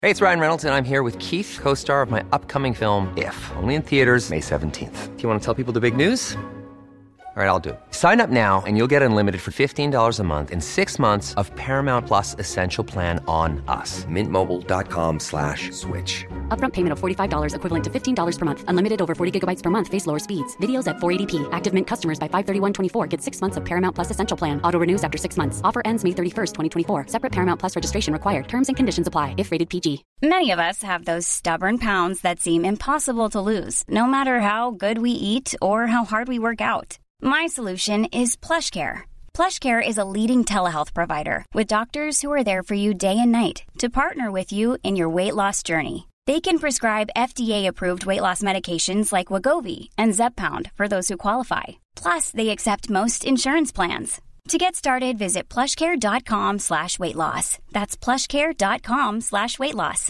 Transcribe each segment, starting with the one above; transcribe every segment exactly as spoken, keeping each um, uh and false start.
Hey, it's Ryan Reynolds, and I'm here with Keith, co-star of my upcoming film, If, only in theaters May seventeenth. Do you want to tell people the big news? All right, I'll do it. Sign up now and you'll get unlimited for fifteen dollars a month and six months of Paramount Plus Essential Plan on us. Mint Mobile dot com slash switch. Upfront payment of forty-five dollars equivalent to fifteen dollars per month. Unlimited over forty gigabytes per month. Face lower speeds. Videos at four eighty p. Active Mint customers by five thirty-one twenty-four get six months of Paramount Plus Essential Plan. Auto renews after six months. Offer ends May thirty-first, twenty twenty-four. Separate Paramount Plus registration required. Terms and conditions apply if rated P G. Many of us have those stubborn pounds that seem impossible to lose, no matter how good we eat or how hard we work out. My solution is PlushCare. PlushCare is a leading telehealth provider with doctors who are there for you day and night to partner with you in your weight loss journey. They can prescribe F D A-approved weight loss medications like Wegovy and Zepbound for those who qualify. Plus, they accept most insurance plans. To get started, visit plushcare.com slash weight loss. That's plushcare.com slash weight loss.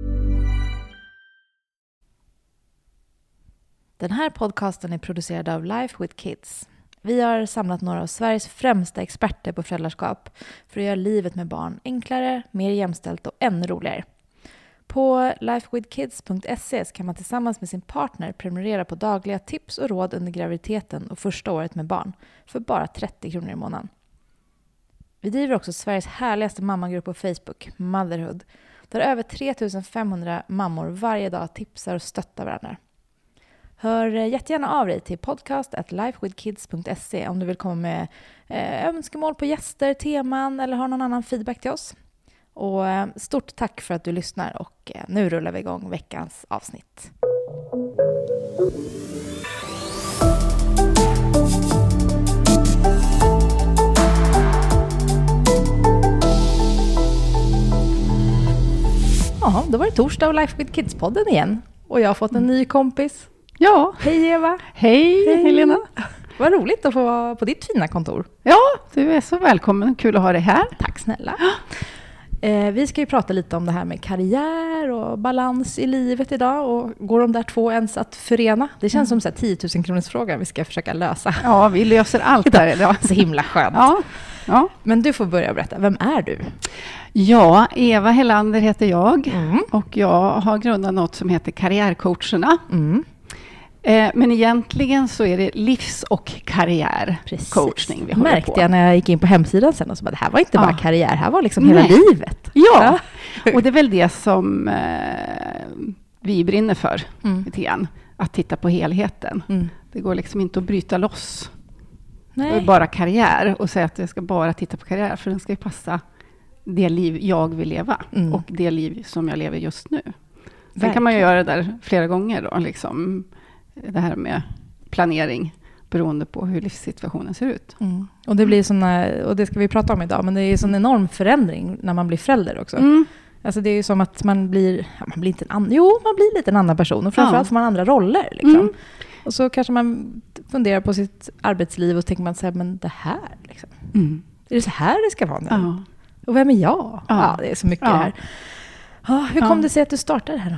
Den här podcasten är producerad av Life with Kids. Vi har samlat några av Sveriges främsta experter på föräldraskap för att göra livet med barn enklare, mer jämställt och ännu roligare. På life with kids punkt se kan man tillsammans med sin partner prenumerera på dagliga tips och råd under graviditeten och första året med barn för bara trettio kronor i månaden. Vi driver också Sveriges härligaste mammagrupp på Facebook, Motherhood, där över tre tusen femhundra mammor varje dag tipsar och stöttar varandra. Hör jättegärna av dig till podcast at life with kids punkt se om du vill komma med eh, önskemål på gäster, teman eller har någon annan feedback till oss. Och eh, stort tack för att du lyssnar och eh, nu rullar vi igång veckans avsnitt. Ja, då var det torsdag och Life with Kids-podden igen. Och jag har fått en ny kompis. Ja. Hej Eva. Hej, Hej Helena. Vad roligt att få vara på ditt fina kontor. Ja, du är så välkommen. Kul att ha dig här. Tack snälla. Eh, vi ska ju prata lite om det här med karriär och balans i livet idag. Och går de där två ens att förena? Det känns mm. som så här tio tusen kronors fråga vi ska försöka lösa. Ja, vi löser allt där idag. Så himla skönt. Ja. Ja. Men du får börja berätta. Vem är du? Ja, Eva Helander heter jag. Mm. Och jag har grundat något som heter Karriärcoacherna. Mm. Eh, men egentligen så är det livs- och karriärcoachning vi håller märkte på. jag när jag gick in på hemsidan sen och så bara, det här var inte bara ja. karriär, här var liksom Nej. hela livet. Ja, och det är väl det som eh, vi brinner för mm. lite grann. Att titta på helheten. Mm. Det går liksom inte att bryta loss. Nej. Det är bara karriär och säga att jag ska bara titta på karriär, för den ska ju passa det liv jag vill leva mm. och det liv som jag lever just nu. Sen Verkligen. kan man ju göra det där flera gånger då, liksom det här med planering beroende på hur livssituationen ser ut. Mm. Och det blir såna, och det ska vi prata om idag, men det är ju sån enorm förändring när man blir förälder också. Mm. Alltså det är ju som att man blir, ja, man blir inte en annan, jo man blir lite en annan person och framförallt ja. får man andra roller liksom. Mm. Och så kanske man funderar på sitt arbetsliv och tänker man så här, men det här liksom. Mm. Är det så här det ska vara nu? Ja. Och vem är jag? Ja, Ja. det är så mycket Ja. det här. Ja, hur kom Ja. det sig att du startade här då?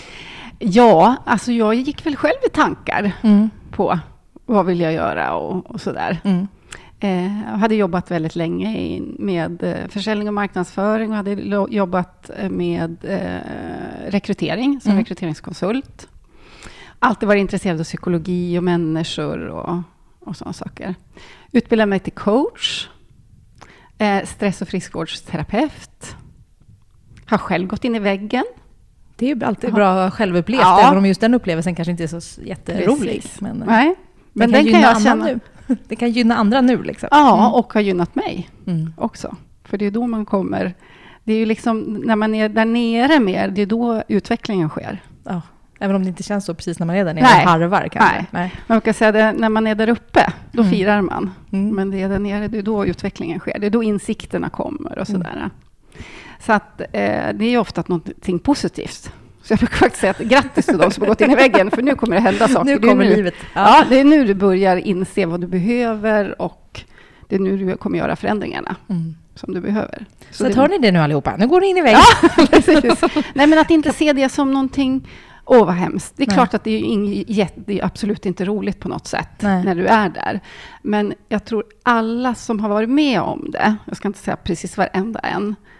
Ja, alltså jag gick väl själv i tankar Mm. på vad vill jag göra och, och sådär. Mm. Eh, jag hade jobbat väldigt länge i, med eh, försäljning och marknadsföring och hade lo- jobbat med eh, rekrytering som Mm. rekryteringskonsult. Alltid varit intresserad av psykologi och människor och, och sådana saker. Utbildade mig till coach, eh, stress- och friskvårdsterapeut. Har själv gått in i väggen. Det är ju alltid Aha. bra självupplevt, Ja. även om just den upplevelsen kanske inte är så jätterolig. Precis. Men, Nej, men den kan, gynna jag andra känna. nu. Det kan gynna andra nu liksom. Ja, och har gynnat mig Mm. också. För det är då man kommer... Det är ju liksom, när man är där nere mer, det är då utvecklingen sker. Ja. Även om det inte känns så precis när man är där nere Nej. och harvar kanske. Nej. Nej. Man kan säga det, när man är där uppe, då Mm. firar man. Mm. Men det är där nere, det är då utvecklingen sker. Det är då insikterna kommer och sådär. Mm. Så att eh, det är ju ofta någonting positivt. Så jag brukar faktiskt säga att grattis till de som har gått in i väggen, för nu kommer det hända saker. Nu Det är kommer nu, livet. Ja. ja, det är nu du börjar inse vad du behöver och det är nu du kommer göra förändringarna Mm. som du behöver. Så, Så att det, hör ni det nu allihopa? Nu går ni in i väggen. Ja, precis. Nej, men att inte se det som någonting, åh vad hemskt. Det är Nej. klart att det är, inget, det är absolut inte roligt på något sätt Nej. när du är där. Men jag tror alla som har varit med om det, jag ska inte säga precis varenda en,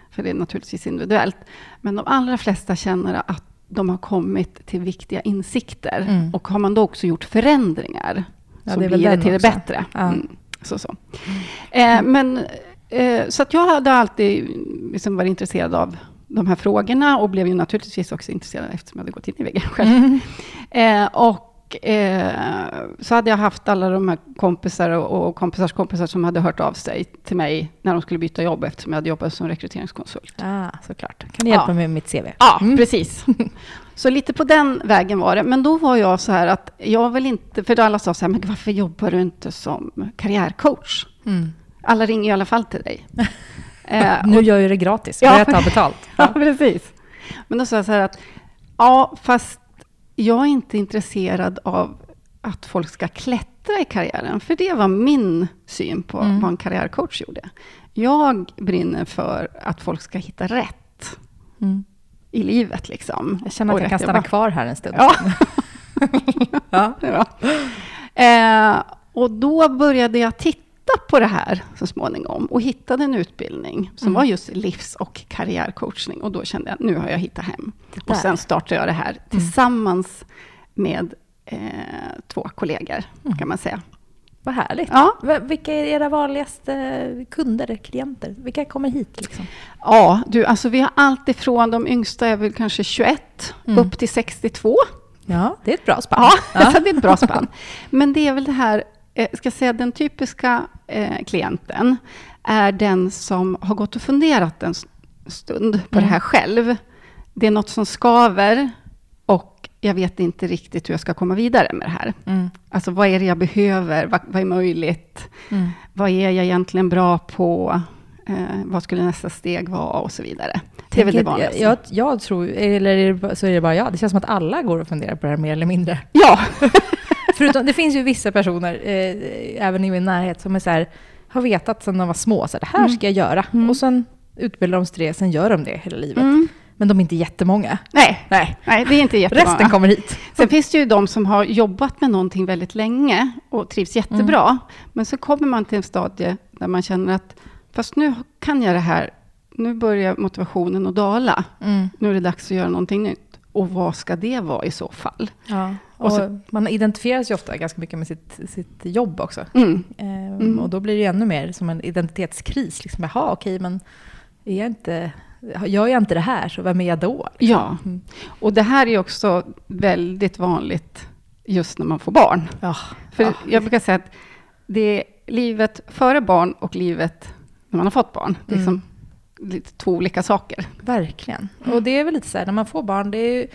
för det är naturligtvis individuellt. Men de allra flesta känner att de har kommit till viktiga insikter. Mm. Och har man då också gjort förändringar ja, så det blir det till också. Det bättre. Ja. Mm. Så, så. Mm. Eh, men, eh, så att jag hade alltid liksom varit intresserad av de här frågorna och blev ju naturligtvis också intresserad eftersom jag hade gått in i väggen själv. Mm. Eh, och Eh, så hade jag haft alla de här kompisar och, och kompisars kompisar som hade hört av sig till mig när de skulle byta jobb eftersom jag hade jobbat som rekryteringskonsult. Ah, såklart. Kan du hjälpa ja. mig med mitt C V? Ja, mm. precis. Så lite på den vägen var det. Men då var jag så här att jag vill inte, för alla sa så här, men varför jobbar du inte som karriärcoach? Mm. Alla ringer i alla fall till dig. eh, nu och, gör jag det gratis, för ja, jag tar betalt. Ja. ja, precis. Men då sa jag så här att, ja, fast jag är inte intresserad av att folk ska klättra i karriären. För det var min syn på mm. vad en karriärcoach gjorde. Jag brinner för att folk ska hitta rätt mm. i livet. Liksom. Jag känner att jag kan stanna kvar här en stund. Ja. ja. ja. Eh, och då började jag titta på det här så småningom. Och hittade en utbildning som mm. var just livs- och karriärcoachning. Och då kände jag att nu har jag hittat hem. Och sen startade jag det här mm. tillsammans med eh, två kollegor mm. kan man säga. Vad härligt. Ja. Vilka är era vanligaste kunder, klienter? Vilka kommer hit? Liksom? Ja, du, alltså vi har allt ifrån de yngsta är väl kanske tjugoett mm. upp till sextiotvå. Ja, det är ett bra spann. Ja, ja. Det är ett bra spann. Men det är väl det här, eh, ska jag säga, den typiska eh, klienten är den som har gått och funderat en stund på mm. det här själv. Det är något som skaver och jag vet inte riktigt hur jag ska komma vidare med det här. Mm. Alltså vad är det jag behöver? Vad, vad är möjligt? Mm. Vad är jag egentligen bra på? Eh, vad skulle nästa steg vara? Och så vidare. Det är väl det vanligaste. Jag, jag tror, eller så är det bara jag. Det känns som att alla går och funderar på det här mer eller mindre. Ja. Förutom, det finns ju vissa personer, eh, även i min närhet, som är så här, har vetat sedan de var små. Så här, det här ska jag göra. Mm. Och sen utbildar de sig det, sen gör de det hela livet. Mm. Men de är inte jättemånga. Nej, nej. nej det är inte jättemånga. Resten kommer hit. Sen finns det ju de som har jobbat med någonting väldigt länge och trivs jättebra. Mm. Men så kommer man till en stadie där man känner att fast nu kan jag det här. Nu börjar motivationen att dala. Mm. Nu är det dags att göra någonting nytt. Och vad ska det vara i så fall? Ja. Och, och så, man identifierar sig ofta ganska mycket med sitt, sitt jobb också. Mm. Ehm, mm. Och då blir det ju ännu mer som en identitetskris. Liksom, jaha, okej, men är jag inte... Gör jag inte det här, så vem är jag då? Liksom? Ja, och det här är också väldigt vanligt just när man får barn. Ja. För ja. jag brukar säga att det är livet före barn och livet när man har fått barn. Det är liksom mm. lite två olika saker. Verkligen. Mm. Och det är väl lite så här, när man får barn, det är ju...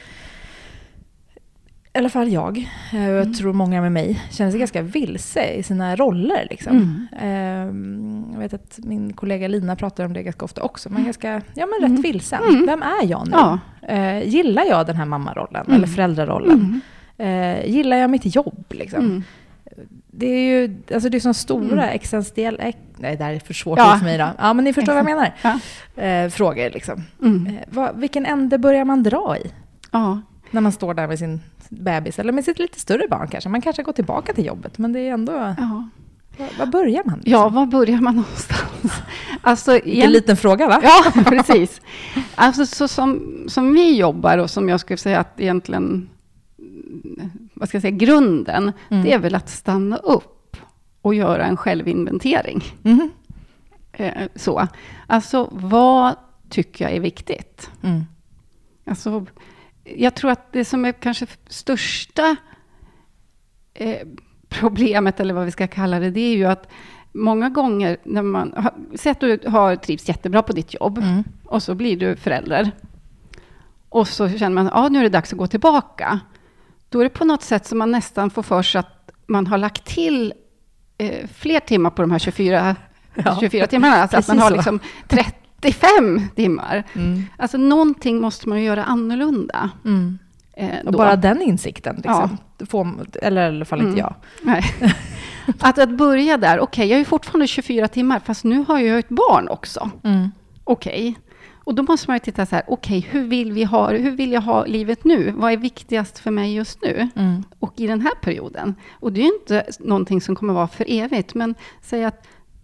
I alla fall jag, och jag mm. tror många med mig, känner sig ganska vilse i sina roller. Liksom. Mm. Jag vet att min kollega Lina pratar om det ganska ofta också. Man är ganska, ja, men rätt mm. vilsen. Mm. Vem är jag nu? Ja. Uh, gillar jag den här mammarollen mm. eller föräldrarollen? Mm. Uh, gillar jag mitt jobb? Liksom? Mm. Det är ju alltså det är såna stora mm. existentiella... Nej, det där är för svårt ja. för mig då. Ja, men ni förstår Exakt. vad jag menar. Ja. Uh, frågor liksom. Mm. Uh, vad, vilken ände börjar man dra i? Ja. När man står där med sin bebis eller med sitt lite större barn kanske. Man kanske går tillbaka till jobbet, men det är ändå... Ja. Var, var börjar man? Liksom? Ja, var börjar man någonstans? Alltså, Vilken igen... liten fråga, va? Ja, precis. Alltså så som, som vi jobbar och som jag skulle säga att egentligen, vad ska jag säga, grunden, mm. det är väl att stanna upp och göra en självinventering. Mm. Eh, så. Alltså, vad tycker jag är viktigt? Mm. Alltså... Jag tror att det som är kanske största eh, problemet, eller vad vi ska kalla det, det är ju att många gånger när man har, säg att du har trivs jättebra på ditt jobb mm. och så blir du förälder och så känner man att ah, nu är det dags att gå tillbaka. Då är det på något sätt som man nästan får för sig att man har lagt till eh, fler timmar på de här tjugofyra, ja. tjugofyra timmarna. Alltså att man har liksom trettiofem timmar. Mm. Alltså någonting måste man ju göra annorlunda. Mm. Eh, och bara den insikten. Liksom, ja. får, eller i alla fall inte mm. jag. Nej. att, att börja där. Okej, okay, jag är fortfarande tjugofyra timmar. Fast nu har jag ett barn också. Mm. Okej. Okay. Och då måste man ju titta så här. Okej, okay, hur vill vi ha, hur vill jag ha livet nu? Vad är viktigast för mig just nu? Mm. Och i den här perioden. Och det är ju inte någonting som kommer vara för evigt. Men säg att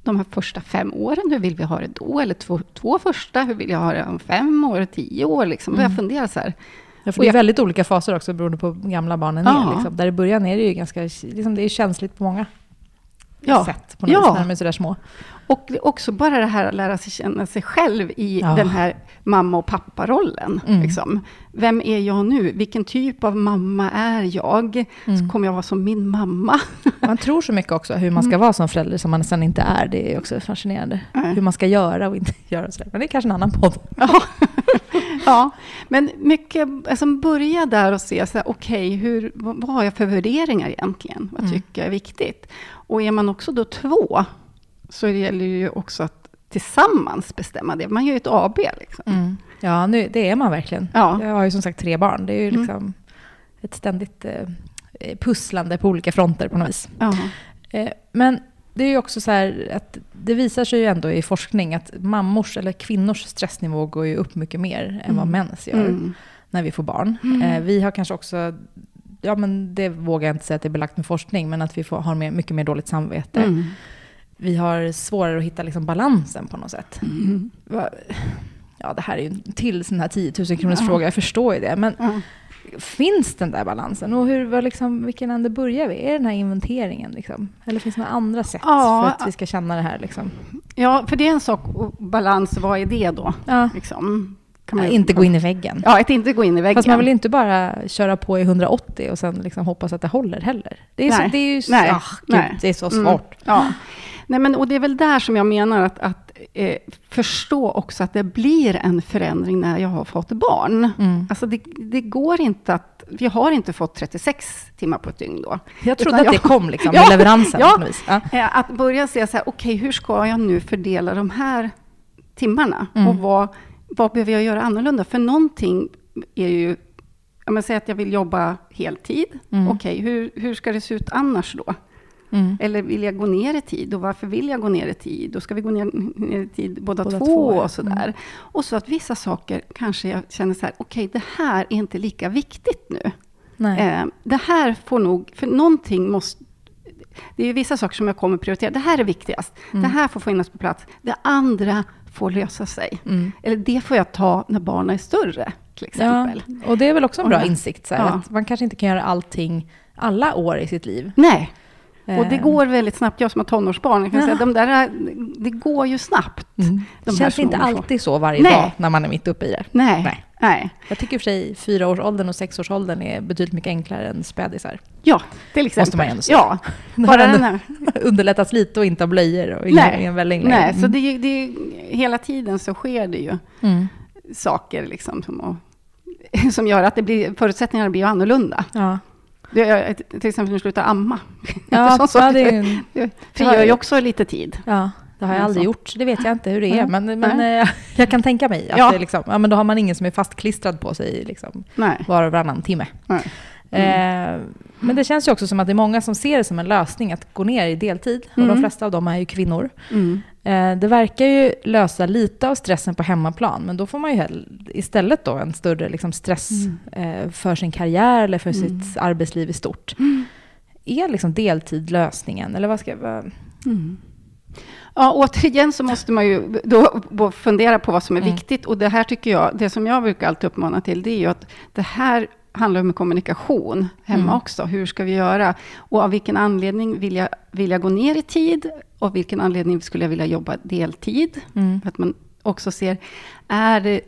de här första fem åren, hur vill vi ha det då? Eller två, två första, hur vill jag ha det om fem år, tio år? Liksom. Mm. Jag funderar så här. Ja, för det är väldigt olika faser också beroende på hur gamla barnen ja. är. Liksom. Där i början är det ju ganska, liksom, det är känsligt på många ja. sätt. På något ja. vis, när de är sådär små. Och också bara det här att lära sig känna sig själv i ja. den här mamma- och papparollen. Mm. Liksom. Vem är jag nu? Vilken typ av mamma är jag? Mm. Så kommer jag vara som min mamma? Man tror så mycket också hur man ska vara som förälder som man nästan inte är. Det är också fascinerande. Mm. Hur man ska göra och inte göra. Så. Men det är kanske en annan podd. Ja, ja. Men mycket, alltså börja där och se, så här, okej, hur, vad, vad har jag för värderingar egentligen? Vad mm. tycker jag är viktigt? Och är man också då två, så det gäller ju också att tillsammans bestämma det. Man gör ju ett A B. Liksom. Mm. Ja, nu, det är man verkligen. Ja. Jag har ju som sagt tre barn. Det är ju liksom mm. ett ständigt eh, pusslande på olika fronter på något vis. Eh, men det är ju också så här att det visar sig ju ändå i forskning att mammors eller kvinnors stressnivå går ju upp mycket mer mm. än vad mäns gör mm. när vi får barn. Mm. Eh, vi har kanske också, ja men det vågar jag inte säga att det är belagt med forskning, men att vi får, har mer, mycket mer dåligt samvete. Mm. Vi har svårare att hitta liksom balansen på något sätt. Mm. Ja, det här är ju en till sån här tio tusen kronors ja. fråga, jag förstår ju det. Men ja. finns den där balansen? Och hur, vad liksom, vilken ände börjar vi? Är den här inventeringen? Liksom? Eller finns det några andra sätt ja. för att vi ska känna det här? Liksom? Ja, för det är en sak, balans, vad är det då? Ja. Liksom? Kan man ja, inte gå in i väggen. Ja, att inte gå in i väggen. Fast man vill inte bara köra på i hundraåttio och sen liksom hoppas att det håller heller. Det är, nej. Så, det är ju så, nej. Ah, Gud, nej. Det är så svårt. Mm. Ja. Nej, men, och det är väl där som jag menar att, att eh, förstå också att det blir en förändring när jag har fått barn. Mm. Alltså det, det går inte att, vi har inte fått trettiosex timmar på ett dygn då. Jag trodde att jag, det kom liksom ja, med leveransen. Ja, på vis. Ja. Att börja säga så här, okej, okay, hur ska jag nu fördela de här timmarna? Mm. Och vad, vad behöver jag göra annorlunda? För någonting är ju, om jag säger att jag vill jobba heltid, mm. okej, okay, hur, hur ska det se ut annars då? Mm. Eller vill jag gå ner i tid? Och varför vill jag gå ner i tid? Då ska vi gå ner, ner i tid båda, båda två, två och sådär. Mm. Och så att vissa saker kanske jag känner så här, okej, okay, det här är inte lika viktigt nu. Nej. Eh, det här får nog, för någonting måste, det är ju vissa saker som jag kommer prioritera. Det här är viktigast. Mm. Det här får finnas på plats. Det andra får lösa sig. Mm. Eller det får jag ta när barnen är större, till exempel. Ja, och det är väl också en bra och, insikt. Så här, ja. Att man kanske inte kan göra allting alla år i sitt liv. Nej. Och det går väldigt snabbt. Jag som har tonårsbarn, jag kan ja. säga, de där, det går ju snabbt. Mm. Det känns inte alltid så varje Nej. dag när man är mitt uppe i det. Nej. Nej. Nej. Jag tycker i och för sig fyraårsåldern och sexårsåldern är betydligt mycket enklare än spädisar. Ja, till exempel. Måste man ändå säga. Ja, bara den här. Underlättas lite och inte av blöjor och ingen, ingen välling. Nej, mm. så det, det, hela tiden så sker det ju mm. saker liksom som, som gör att det blir, förutsättningarna blir annorlunda. Ja. Det, till exempel när du slutar amma. Ja, ja, det, är, det frigör ju också lite tid. Ja, det har jag aldrig gjort. Det vet jag inte hur det är. Men, men jag kan tänka mig att ja. Det liksom, ja, men då har man ingen som är fastklistrad på sig liksom, var och varannan timme. Mm. Eh, men det känns ju också som att det är många som ser det som en lösning att gå ner i deltid. Och mm. de flesta av dem är ju kvinnor. Mm. Eh, det verkar ju lösa lite av stressen på hemmaplan. Men då får man ju istället då en större liksom, stress mm. eh, för sin karriär eller för mm. sitt arbetsliv i stort. Mm. Är liksom deltid lösningen? Eller vad ska jag... Mm. Ja, återigen så måste man ju då fundera på vad som är mm. viktigt. Och det här tycker jag, det som jag brukar alltid uppmana till, det är ju att det här handlar om kommunikation hemma mm. också. Hur ska vi göra? Och av vilken anledning vill jag, vill jag gå ner i tid? Och av vilken anledning skulle jag vilja jobba deltid? Mm. För att man också ser, är det,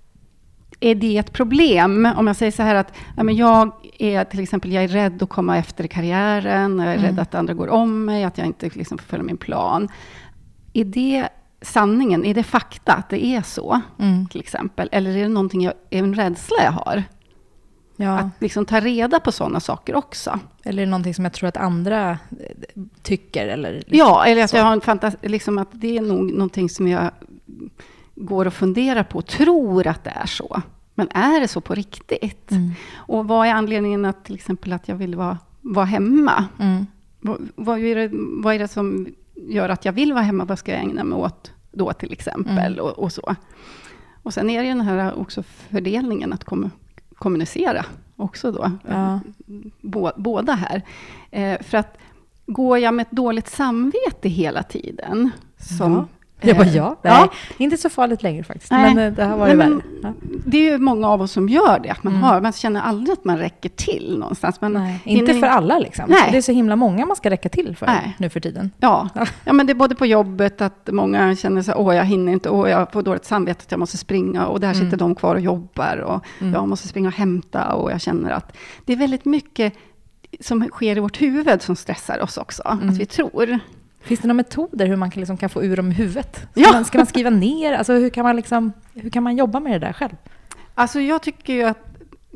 är det ett problem? Om jag säger så här att ja, men jag är till exempel jag är rädd att komma efter i karriären. Jag är mm. rädd att andra går om mig. Att jag inte liksom får följa min plan. Är det sanningen? Är det fakta att det är så? Mm. Till exempel. Eller är det någonting jag, är en rädsla jag har? Ja. Att liksom ta reda på sådana saker också. Eller är det någonting som jag tror att andra tycker? Eller liksom ja, eller att så. Jag har en fantasi, liksom att det är nog någonting som jag går och funderar på. Tror att det är så. Men är det så på riktigt? Mm. Och vad är anledningen att till exempel att jag vill vara, vara hemma? Mm. Vad, vad, är det, vad är det som gör att jag vill vara hemma? Vad ska jag ägna mig åt då till exempel? Mm. Och, och så. Och sen är det den här också fördelningen att komma kommunicera också då. Ja. Bå, båda här. Eh, för att går jag med ett dåligt samvete hela tiden, Som, ja. Jag bara, ja. Nej, ja. Inte så farligt längre faktiskt. Nej. Men det har varit Nej, värre. Ja. Det är ju många av oss som gör det. Att man, Mm. har, man känner aldrig att man räcker till någonstans. Man, Nej, inte in, för alla liksom. Nej. Det är så himla många man ska räcka till för Nej. nu för tiden. Ja. ja, men det är både på jobbet att många känner så här, åh jag hinner inte, åh jag får dåligt samvete att jag måste springa. Och där Mm. sitter de kvar och jobbar. Och Mm. jag måste springa och hämta. Och jag känner att det är väldigt mycket som sker i vårt huvud som stressar oss också. Mm. Att vi tror. Finns det några metoder hur man kan, liksom, kan få ur dem i huvudet? Ska, Ja. man, ska man skriva ner? Alltså, hur, kan man liksom, hur kan man jobba med det där själv? Alltså jag tycker ju att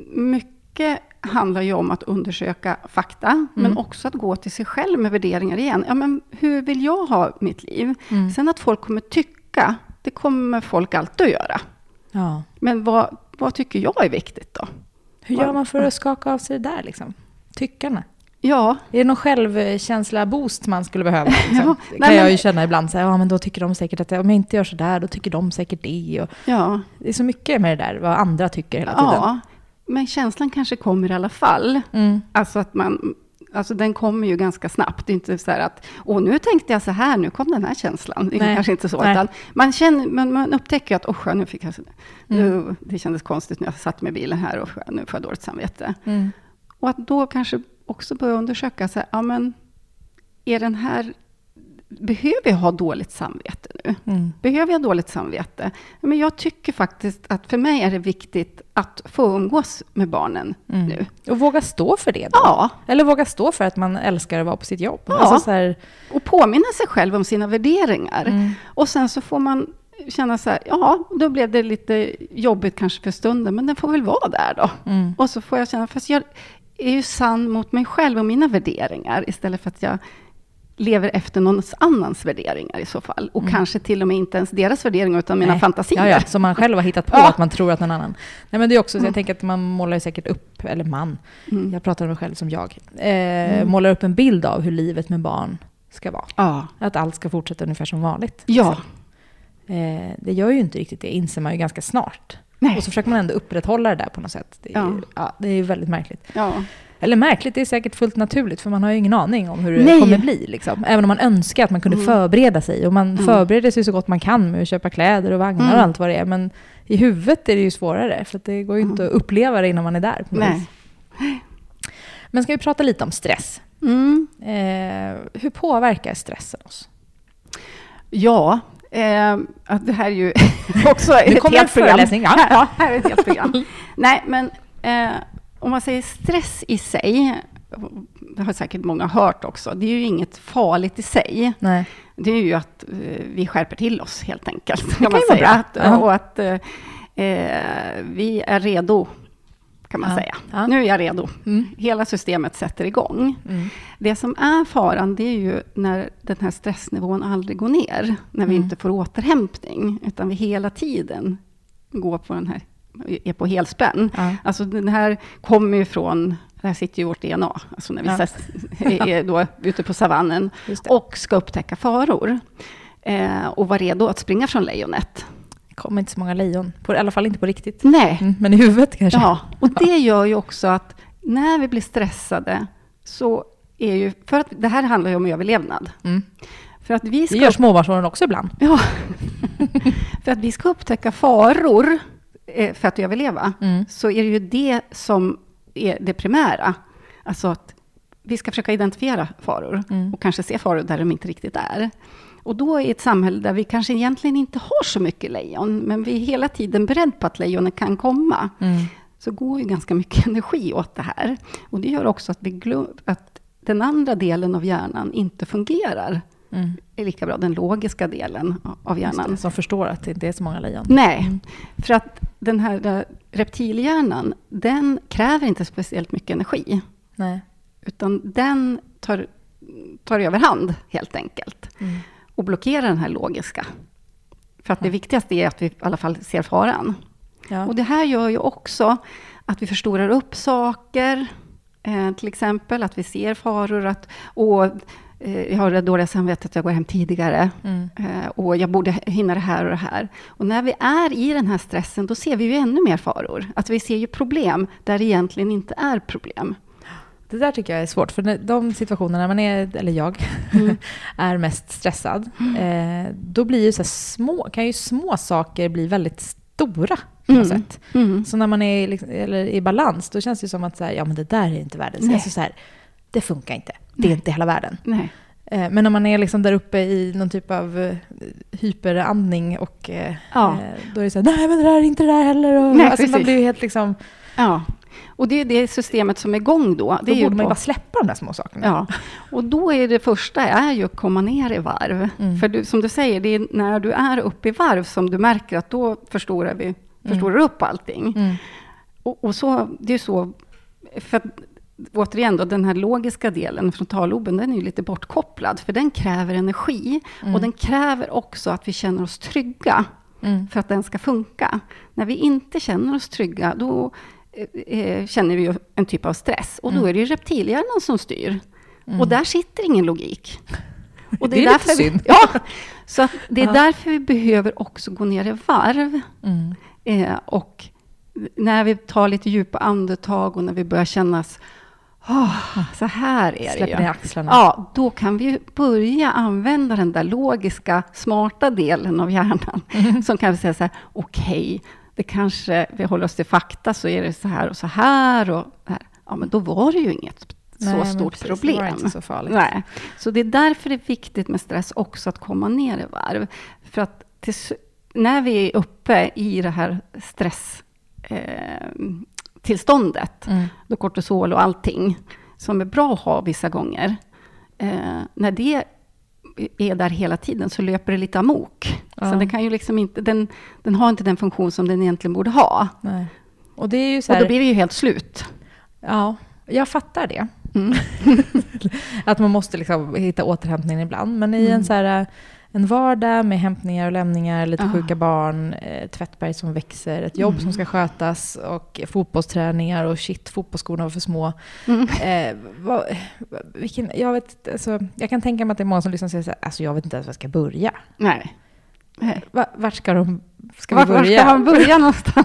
mycket handlar ju om att undersöka fakta, mm. men också att gå till sig själv med värderingar igen. Ja, men hur vill jag ha mitt liv? Mm. Sen att folk kommer tycka, det kommer folk alltid att göra. Ja. Men vad, vad tycker jag är viktigt då? Hur gör man för att skaka av sig det där? Liksom? Tyckarna? Ja. Är det någon självkänsla-boost man skulle behöva? Liksom? Ja, det kan nej, jag men, ju känna ibland. Så här, ja, men då tycker de säkert att om jag inte gör så där, då tycker de säkert det. Och ja. Det är så mycket med det där, vad andra tycker hela tiden. Ja, men känslan kanske kommer i alla fall. Mm. Alltså att man... Alltså den kommer ju ganska snabbt. Det är inte så här att, åh nu tänkte jag så här, nu kom den här känslan. Det är kanske inte så. Utan man, känner, man, man upptäcker att, åh nu fick jag, nu, mm. det kändes konstigt när jag satt med bilen här och nu får jag dåligt samvete. Mm. Och att då kanske också börja undersöka, så här, ja men är den här, behöver jag ha dåligt samvete nu? Mm. Behöver jag dåligt samvete? Men jag tycker faktiskt att för mig är det viktigt att få umgås med barnen mm. nu. Och våga stå för det då? Ja. Eller våga stå för att man älskar att vara på sitt jobb. Ja. Alltså så här... Och påminna sig själv om sina värderingar. Mm. Och sen så får man känna så här, ja, då blev det lite jobbigt kanske för stunden, men den får väl vara där då. Mm. Och så får jag känna, fast jag är ju sann mot mig själv och mina värderingar istället för att jag lever efter någon annans värderingar i så fall. Och mm. kanske till och med inte ens deras värderingar utan mina Nej. fantasier. Ja, ja, som man själv har hittat på ja. att man tror att någon annan. Nej, men det är också så mm. jag tänker att man målar ju säkert upp, eller man, mm. jag pratar om mig själv som jag, eh, mm. målar upp en bild av hur livet med barn ska vara. Ja. Att allt ska fortsätta ungefär som vanligt. Ja. Eh, det gör ju inte riktigt det, inser man ju ganska snart. Nej. Och så försöker man ändå upprätthålla det där på något sätt. Det är, ja. Ju, ja, det är ju väldigt märkligt. Ja. Eller märkligt, det är säkert fullt naturligt, för man har ju ingen aning om hur det Nej. kommer bli. Liksom. Även om man önskar att man kunde mm. förbereda sig. Och man mm. förbereder sig så gott man kan med att köpa kläder och vagnar mm. och allt vad det är. Men i huvudet är det ju svårare, för att det går ju inte mm. att uppleva det innan man är där. Nej. Men ska vi prata lite om stress? Mm. Eh, hur påverkar stressen oss? Ja, eh, det här är ju också nu ett helt program. Ja. Ja, här är ett helt program. Nej, men... Eh, om man säger stress i sig, det har säkert många hört också, det är ju inget farligt i sig. Nej. Det är ju att eh, vi skärper till oss helt enkelt, kan kan man säga. Att, uh-huh. Och att eh, vi är redo, kan man uh-huh. säga. Uh-huh. Nu är jag redo. Mm. Hela systemet sätter igång. Mm. Det som är faran, det är ju när den här stressnivån aldrig går ner. När vi mm. inte får återhämtning, utan vi hela tiden går på den här är på helspänn. Ja. Alltså den här kommer ju från, där sitter ju vårt D N A, alltså när vi ja. är då ute på savannen och ska upptäcka faror. Eh, och vara redo att springa från lejonet. Det kommer inte så många lejon, på, i alla fall inte på riktigt. Nej. Mm, men i huvudet kanske. Ja, och det gör ju också att när vi blir stressade så är ju, för att det här handlar ju om överlevnad. Mm. För att vi ska, det gör småbarnsåren också ibland. Ja, för att vi ska upptäcka faror för att överleva, mm. så är det ju det som är det primära. Alltså att vi ska försöka identifiera faror mm. och kanske se faror där de inte riktigt är. Och då i ett samhälle där vi kanske egentligen inte har så mycket lejon, men vi är hela tiden beredda på att lejonen kan komma, mm. så går ju ganska mycket energi åt det här. Och det gör också att, vi glöm- att den andra delen av hjärnan inte fungerar. Mm. är lika bra, den logiska delen av hjärnan. Det, som förstår att det inte är så många lejon. Nej, mm. för att den här där reptilhjärnan, den kräver inte speciellt mycket energi. Nej. Utan den tar, tar överhand helt enkelt. Mm. Och blockerar den här logiska. För att det viktigaste är att vi i alla fall ser faran. Ja. Och det här gör ju också att vi förstorar upp saker. Eh, till exempel att vi ser faror. Att, och, jag har det dåliga samvetet att jag går hem tidigare. Mm. Och jag borde hinna det här och det här. Och när vi är i den här stressen, då ser vi ju ännu mer faror. Att vi ser ju problem där det egentligen inte är problem. Det där tycker jag är svårt. För de situationerna man är, eller jag, mm. är mest stressad. Mm. Eh, då blir ju så här små, kan ju små saker bli väldigt stora på något mm. sätt. Mm. Så när man är liksom, eller i balans, då känns det som att så här, ja, men det där är inte världens. Alltså så här, det funkar inte. Det är Nej. inte hela världen. Nej. Eh, men när man är liksom där uppe i någon typ av uh, hyperandning och eh, ja. eh, då är det så här, nej men det där är inte det där heller. Och, Nej, alltså man blir ju helt liksom... Ja. Och det är det systemet som är igång då. Det då är borde ju man ju på... bara släppa de där små sakerna. Ja. Och då är det första är ju att komma ner i varv. Mm. För du, som du säger, det är när du är uppe i varv som du märker att då förstorar vi förstorar mm. upp allting. Mm. Och, och så, det är så, för att, återigen då, den här logiska delen, frontalloben, den är ju lite bortkopplad. För den kräver energi. Mm. Och den kräver också att vi känner oss trygga. Mm. För att den ska funka. När vi inte känner oss trygga, då eh, känner vi ju en typ av stress. Och då är det ju reptilhjärnan som styr. Mm. Och där sitter ingen logik. Och det, det är, är därför lite synd. Vi, ja, så att det är ja. därför vi behöver också gå ner i varv. Mm. Eh, och när vi tar lite djupa andetag och när vi börjar kännas oh, så här är Släpper det ju. Axlarna. Ja, då kan vi börja använda den där logiska, smarta delen av hjärnan. Mm. Som kan vi säga så här, okej, okay, det kanske, vi håller oss till fakta, så är det så här och så här. Och här. Ja, men då var det ju inget Nej, så stort precis, problem. Det var inte så farligt. Nej. Så det är därför det är viktigt med stress också, att komma ner i varv. För att till, när vi är uppe i det här stress eh, tillståndet, mm. då kortisol och allting som är bra att ha vissa gånger, eh, när det är där hela tiden så löper det lite amok. Ja. Så det kan ju liksom inte, den, den har inte den funktion som den egentligen borde ha. Nej. Och, det är ju så här, och då blir det ju helt slut. Ja, jag fattar det. Mm. Att man måste liksom hitta återhämtning ibland. Men i mm. en, så här, en vardag med hämtningar och lämningar, lite ah. sjuka barn, ett tvättberg som växer, ett jobb mm. som ska skötas och fotbollsträningar och shit, fotbollsskorna var för små. Mm. Eh, vad, vilken, jag, vet, alltså, jag kan tänka mig att det är många som liksom säger så här, alltså jag vet inte ens var jag ska börja. Nej. Nej. Va, vart ska de ska var, vi börja? Var ska man börja någonstans?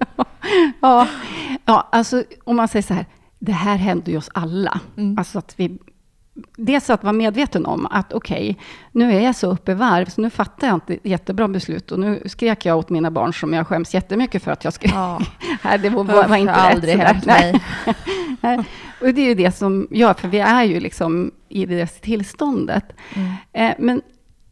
ja. ja, alltså om man säger så här, det här händer ju oss alla. Mm. Alltså att vi, dels att vara medveten om att okej, okay, nu är jag så uppe i varv, så nu fattar jag inte jättebra beslut. Och nu skrek jag åt mina barn som jag skäms jättemycket för att jag skrek. Ja. här, det var, var, var inte aldrig hänt mig. Nej. Och det är ju det som gör, för vi är ju liksom i det tillståndet. Mm. Eh, men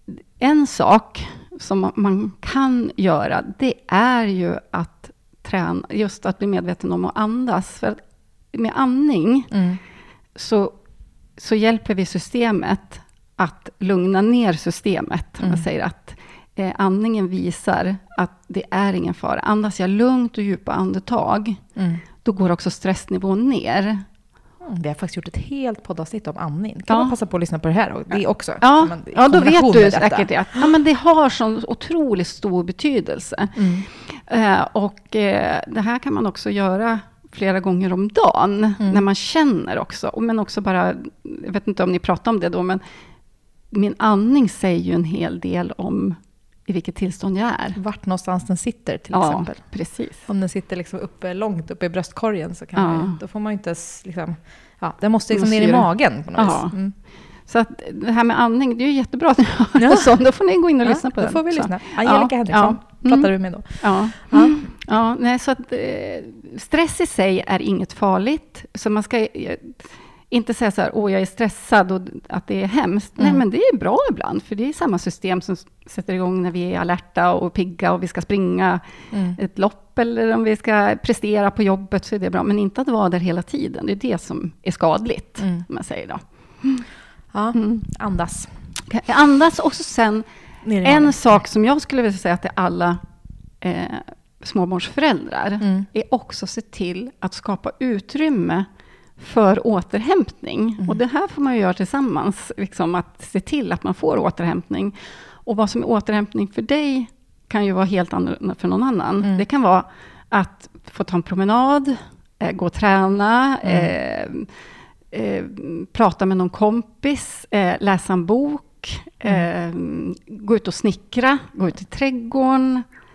en sak som man kan göra, det är ju att träna, just att bli medveten om att andas. För att med andning mm. så, så hjälper vi systemet att lugna ner systemet. Mm. Man säger att eh, andningen visar att det är ingen fara. Andas jag lugnt och djupa andetag, mm. då går också stressnivån ner. Mm, vi har faktiskt gjort ett helt poddavsnitt om andning. Kan ja. man passa på att lyssna på det här och det också? Ja, man, ja då vet du säkert det. Ja, men det har sån otroligt stor betydelse. Mm. Eh, och eh, det här kan man också göra flera gånger om dagen, mm. när man känner också. Men också bara, jag vet inte om ni pratar om det då, men min andning säger ju en hel del om i vilket tillstånd jag är. Vart någonstans den sitter till ja, exempel. Precis. Om den sitter liksom uppe, långt uppe i bröstkorgen så kan ja. man ju, då får man ju inte liksom, ja, den måste liksom ner i magen på något ja. vis. Mm. Så att det här med andning, det är ju jättebra. Ja. Så, då får ni gå in och ja, lyssna på det. Då får vi så. lyssna. Angelica ja. Henriksson ja. pratade vi med då. Ja. Ja. Mm. Ja, nej, så att, eh, stress i sig är inget farligt. Så man ska eh, inte säga så här, åh jag är stressad och att det är hemskt. Mm. Nej, men det är bra ibland. För det är samma system som sätter igång när vi är alerta och pigga och vi ska springa mm. ett lopp. Eller om vi ska prestera på jobbet, så är det bra. Men inte att vara där hela tiden. Det är det som är skadligt, mm. man säger då. Mm. Ja, mm. andas. Okay. Andas och sen en sak som jag skulle vilja säga till alla eh, småbarnsföräldrar mm. är också se till att skapa utrymme för återhämtning. Mm. Och det här får man ju göra tillsammans, liksom att se till att man får återhämtning. Och vad som är återhämtning för dig kan ju vara helt annorlunda för någon annan. Mm. Det kan vara att få ta en promenad, eh, gå och träna, mm. eh, eh, prata med någon kompis, eh, läsa en bok, mm. eh, gå ut och snickra, gå ut i trädgården,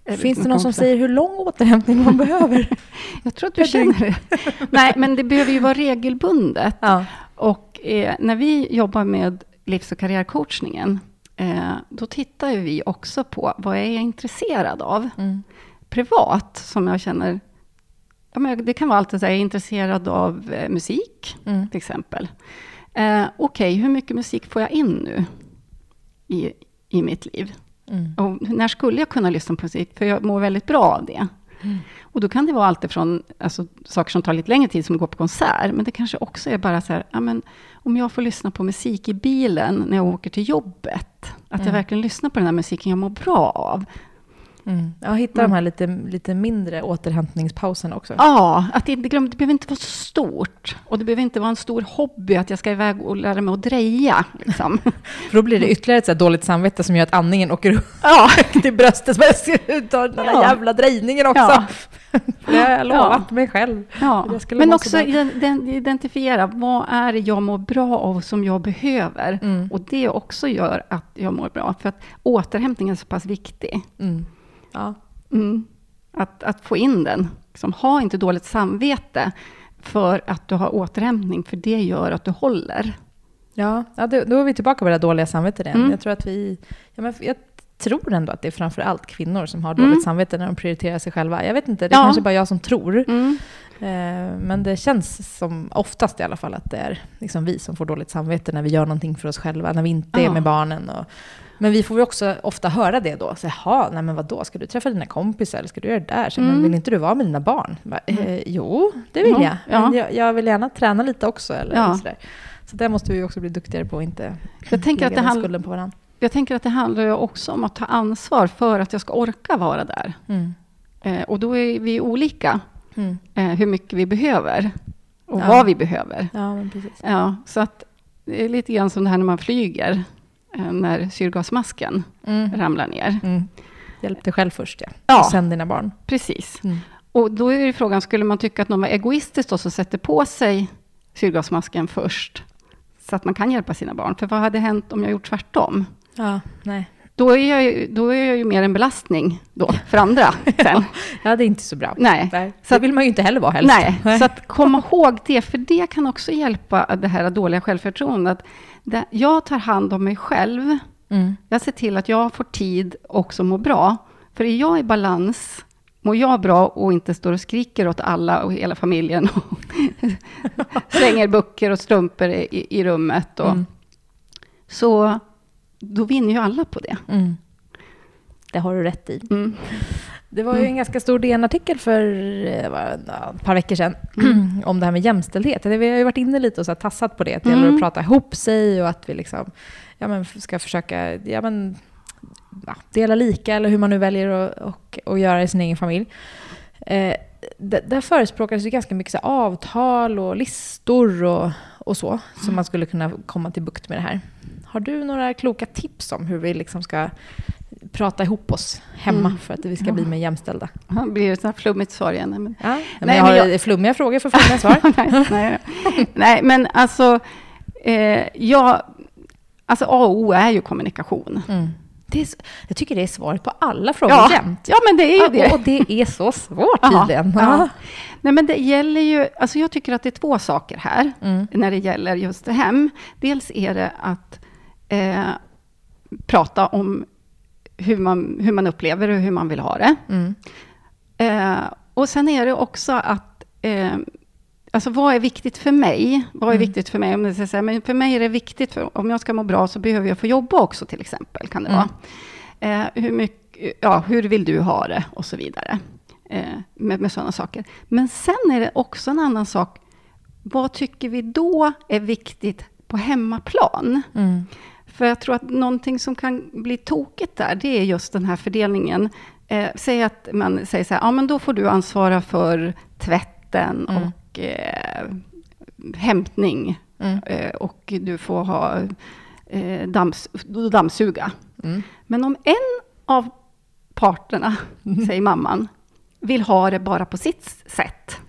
Finns det någon som säger hur lång återhämtning man behöver? Jag tror att du känner det. Nej, men det behöver ju vara regelbundet. Ja. Och eh, när vi jobbar med livs- och karriärcoachningen, eh, då tittar ju vi också på vad är jag intresserad av. Mm. Privat, som jag känner, ja, men det kan vara alltid så här, jag är intresserad av eh, musik, Mm. till exempel. Eh, Okej, okay, hur mycket musik får jag in nu i, i mitt liv? Mm. Och när skulle jag kunna lyssna på musik? För jag mår väldigt bra av det. Mm. Och då kan det vara allt ifrån alltså, saker som tar lite längre tid, som att gå på konsert. Men det kanske också är bara så här, ja, men, om jag får lyssna på musik i bilen när jag åker till jobbet. Att Mm. jag verkligen lyssnar på den här musiken jag mår bra av. Mm. Ja, hitta Mm. de här lite, lite mindre återhämtningspausen också. Ja, att det, det, det behöver inte vara så stort. Och det behöver inte vara en stor hobby att jag ska iväg och lära mig att dreja. Liksom. För då blir det ytterligare ett så här dåligt samvete som gör att andningen åker upp Ja. till bröstet. Så jag ska ut och den där Ja. jävla drejningen också. Ja. För det har jag lovat Ja. mig själv. Ja. Jag skulle Men må också sådär. ident- identifiera vad är det jag mår bra av som jag behöver. Mm. Och det också gör att jag mår bra. För att återhämtningen är så pass viktig. Mm. Ja. Mm. Att, att få in den. Liksom, ha inte dåligt samvete för att du har återhämtning. För det gör att du håller. Ja, ja då, då är vi tillbaka på det där dåliga samvetet igen. Mm. Jag tror att vi... Ja, men jag tror ändå att det är framför allt kvinnor som har dåligt Mm. samvete när de prioriterar sig själva. Jag vet inte, det Ja. är kanske bara jag som tror. Mm. Eh, men det känns som oftast i alla fall att det är liksom vi som får dåligt samvete när vi gör någonting för oss själva, när vi inte är Ja. med barnen. Och, men vi får ju också ofta höra det då. Så, jaha, nej men vadå, ska du träffa dina kompisar eller ska du göra det där? Så, men Mm. vill inte du vara med dina barn? Bara, eh, jo, det vill Ja. jag. Ja. Men jag. Jag vill gärna träna lite också. Eller Ja. sådär. Så där måste vi också bli duktigare på att inte Jag tänker att lägga det den handl- skulden på varandra. Jag tänker att det handlar ju också om att ta ansvar för att jag ska orka vara där. Mm. Eh, och då är vi olika. Mm. Eh, hur mycket vi behöver. Och Ja. vad vi behöver. Ja, men precis. Ja, så att det är lite grann som det här när man flyger. Eh, när syrgasmasken Mm. ramlar ner. Mm. Hjälp dig själv först, ja. Ja. Och sen dina barn. Precis. Mm. Och då är ju frågan, skulle man tycka att någon var egoistisk då, som sätter på sig syrgasmasken först? Så att man kan hjälpa sina barn. För vad hade hänt om jag gjort tvärtom? Ja, nej. Då är jag ju, då är jag ju mer en belastning då, för andra sen. Ja, det är inte så bra. Nej. Nej. Så Det att- vill man ju inte heller vara helst. Nej, så att komma ihåg det, för det kan också hjälpa det här dåliga självförtroendet. Det, jag tar hand om mig själv. Mm. Jag ser till att jag får tid också må bra. För är jag i balans, mår jag bra och inte står och skriker åt alla och hela familjen och slänger böcker och strumpor i, i rummet. Och, Mm. Så då vinner ju alla på det. Mm. Det har du rätt i. Mm. Det var ju en ganska stor D N-artikel för eh, vad, ja, ett par veckor sedan om det här med jämställdhet. Vi har ju varit inne lite och så här tassat på det. Att det Mm. gäller att prata ihop sig och att vi liksom, ja, men ska försöka ja, men, ja, dela lika eller hur man nu väljer att och, och göra i sin egen familj. Eh, d- där förespråkas ju ganska mycket så här, avtal och listor och, och så som man skulle kunna komma till bukt med det här. Har du några kloka tips om hur vi liksom ska prata ihop oss hemma Mm. för att vi ska bli mer jämställda? Ja, det blir ett sånt här flummigt svar igen. Men, Ja, men Nej, jag men har jag- flummiga frågor för flummiga svar. nej, nej, nej, men alltså, eh, jag, alltså A och O är ju kommunikation. Mm. Det är, s- jag tycker det är svaret på alla frågor Ja, jämt. ja, men det är ju Ja, det. och det är så svårt Ja, tydligen. ja. Nej, men det gäller ju, alltså jag tycker att det är två saker här Mm. när det gäller just det hem. Dels är det att eh, prata om hur man, hur man upplever och hur man vill ha det. Mm. Eh, och sen är det också att, eh, alltså vad är viktigt för mig? Vad är Mm. viktigt för mig? Om det ska säga, men för mig är det viktigt, för om jag ska må bra så behöver jag få jobba också till exempel, kan det Mm. vara. Eh, hur, mycket, ja, hur vill du ha det? Och så vidare. Eh, med, med sådana saker. Men sen är det också en annan sak. Vad tycker vi då är viktigt på hemmaplan? Mm. För jag tror att någonting som kan bli tokigt där, det är just den här fördelningen. Eh, säg att man säger så här, ja men då får du ansvara för tvätten Mm. och eh, hämtning. Mm. Eh, och du får ha eh, dams, dammsuga. Mm. Men om en av parterna, säger mamman, vill ha det bara på sitt sätt.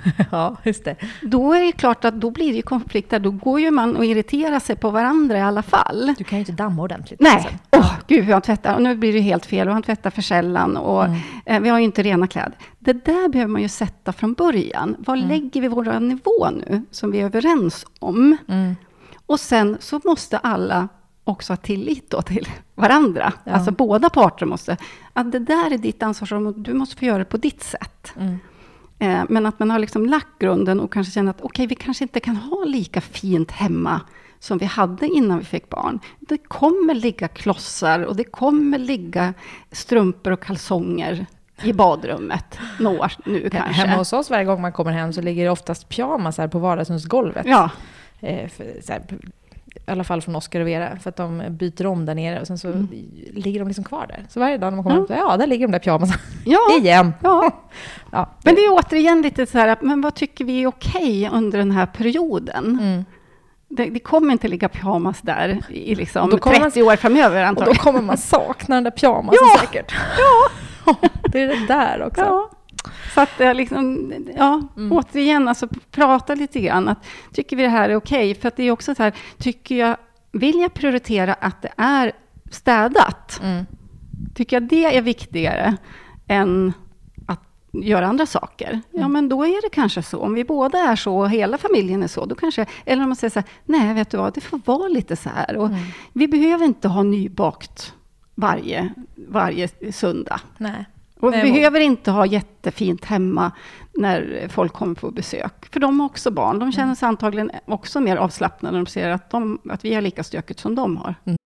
Ja, just det. Då är det klart att då blir det ju konflikter. Då går ju man och irriterar sig på varandra i alla fall. Du kan ju inte damma ordentligt. Nej, åh oh, gud hur han tvättar. Och nu blir det helt fel och han tvättar för sällan. Och mm. eh, vi har ju inte rena kläder. Det där behöver man ju sätta från början. Var mm. lägger vi vår nivå nu som vi är överens om? Mm. Och sen så måste alla också ha tillit då till varandra. Ja. Alltså båda parter måste. Att det där är ditt ansvarsområde. Du måste få göra det på ditt sätt. Mm. Eh, men att man har liksom lagt grunden och kanske känner att okej, okay, vi kanske inte kan ha lika fint hemma som vi hade innan vi fick barn. Det kommer ligga klossar och det kommer ligga strumpor och kalsonger i badrummet. Några nu kanske. Hemma hos oss varje gång man kommer hem så ligger det oftast pyjamas här på vardagsrumsgolvet. Ja. Eh, för, så här, i alla fall från Oskar och Vera, för att de byter om där nere och sen så mm. ligger de liksom kvar där. Så varje dag när man kommer ja. hem, ja, där ligger de där pyjamasen. Ja. Igen. Ja. Ja. Men det är återigen lite så här, men vad tycker vi är okej under den här perioden? Mm. Det, det kommer inte ligga pyjamas där i liksom trettio man, år framöver antagligen. Och då kommer man sakna den där pyjamasen ja. säkert. Ja. Det är det där också. Ja. Så att liksom, ja, mm. återigen, alltså prata lite grann. Att, tycker vi det här är okej? För att det är också så här, tycker jag, vill jag prioritera att det är städat? Mm. Tycker jag det är viktigare än att göra andra saker? Mm. Ja, men då är det kanske så. Om vi båda är så och hela familjen är så, då kanske, eller om man säger så här, nej, vet du vad, det får vara lite så här. Och mm. vi behöver inte ha nybakt varje, varje söndag. Nej. Och vi behöver inte ha jättefint hemma när folk kommer på besök. För de har också barn. De känner sig antagligen också mer avslappnade när de ser att, de, att vi har lika stökigt som de har. Mm.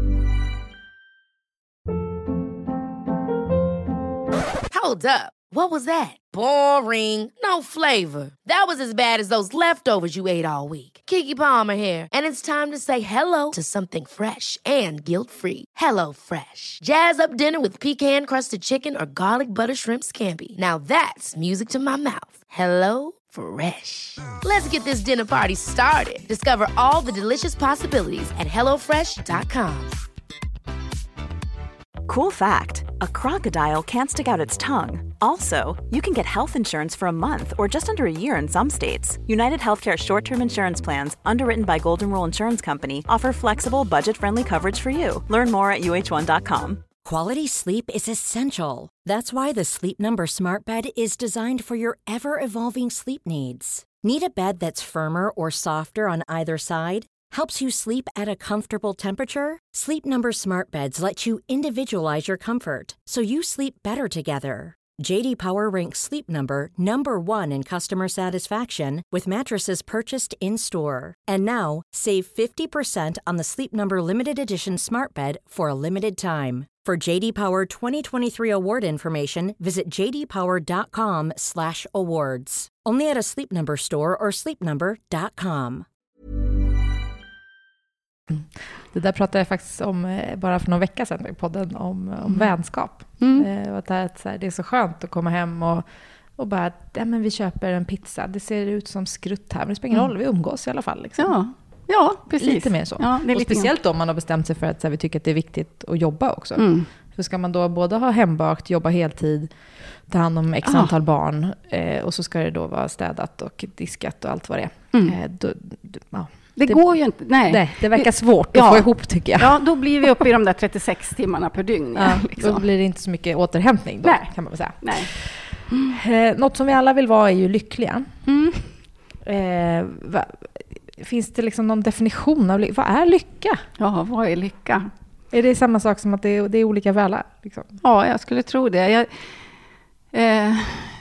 Hold up. What was that? Boring. No flavor. That was as bad as those leftovers you ate all week. Keke Palmer here. And it's time to say hello to something fresh and guilt-free. Hello Fresh. Jazz up dinner with pecan-crusted chicken or garlic butter shrimp scampi. Now that's music to my mouth. Hello Fresh. Let's get this dinner party started. Discover all the delicious possibilities at hello fresh dot com. Cool fact, a crocodile can't stick out its tongue. Also, you can get health insurance for a month or just under a year in some states. United Healthcare short-term insurance plans, underwritten by Golden Rule Insurance Company, offer flexible, budget-friendly coverage for you. Learn more at U H one dot com. Quality sleep is essential. That's why the Sleep Number Smart Bed is designed for your ever-evolving sleep needs. Need a bed that's firmer or softer on either side? Helps you sleep at a comfortable temperature? Sleep Number Smart Beds let you individualize your comfort, so you sleep better together. J D Power ranks Sleep Number number one in customer satisfaction with mattresses purchased in-store. And now, save fifty percent on the Sleep Number Limited Edition Smart Bed for a limited time. For J D Power twenty twenty-three award information, visit j d power dot com slash awards. Only at a Sleep Number store or sleep number dot com. Det där pratade jag faktiskt om bara för några veckor sedan i podden om, om mm. vänskap. Mm. Eh, att det, är, så här, det är så skönt att komma hem och, och bara, ja, men vi köper en pizza. Det ser ut som skrutt här, men det spelar ingen mm. roll, vi umgås i alla fall. Liksom. Ja. Ja, precis. Lite mer så. Ja, det är och lite speciellt om man har bestämt sig för att så här, vi tycker att det är viktigt att jobba också. Mm. För ska man då både ha hembakt, jobba heltid, ta hand om x antal ah. barn eh, och så ska det då vara städat och diskat och allt vad det är. Mm. Eh, då, då, ja. Det, det går ju inte. Nej, nej det verkar svårt att ja. få ihop tycker jag. Ja, då blir vi uppe i de där trettiosex timmarna per dygn. Ja, liksom. Då blir det inte så mycket återhämtning då, nej. kan man väl säga. Nej. Mm. Eh, något som vi alla vill vara är ju lyckliga. Mm. Eh, va, finns det liksom någon definition av lycka? Vad är lycka? Ja, vad är lycka? Är det samma sak som att det är, det är olika för alla? Liksom? Ja, jag skulle tro det. Jag, eh,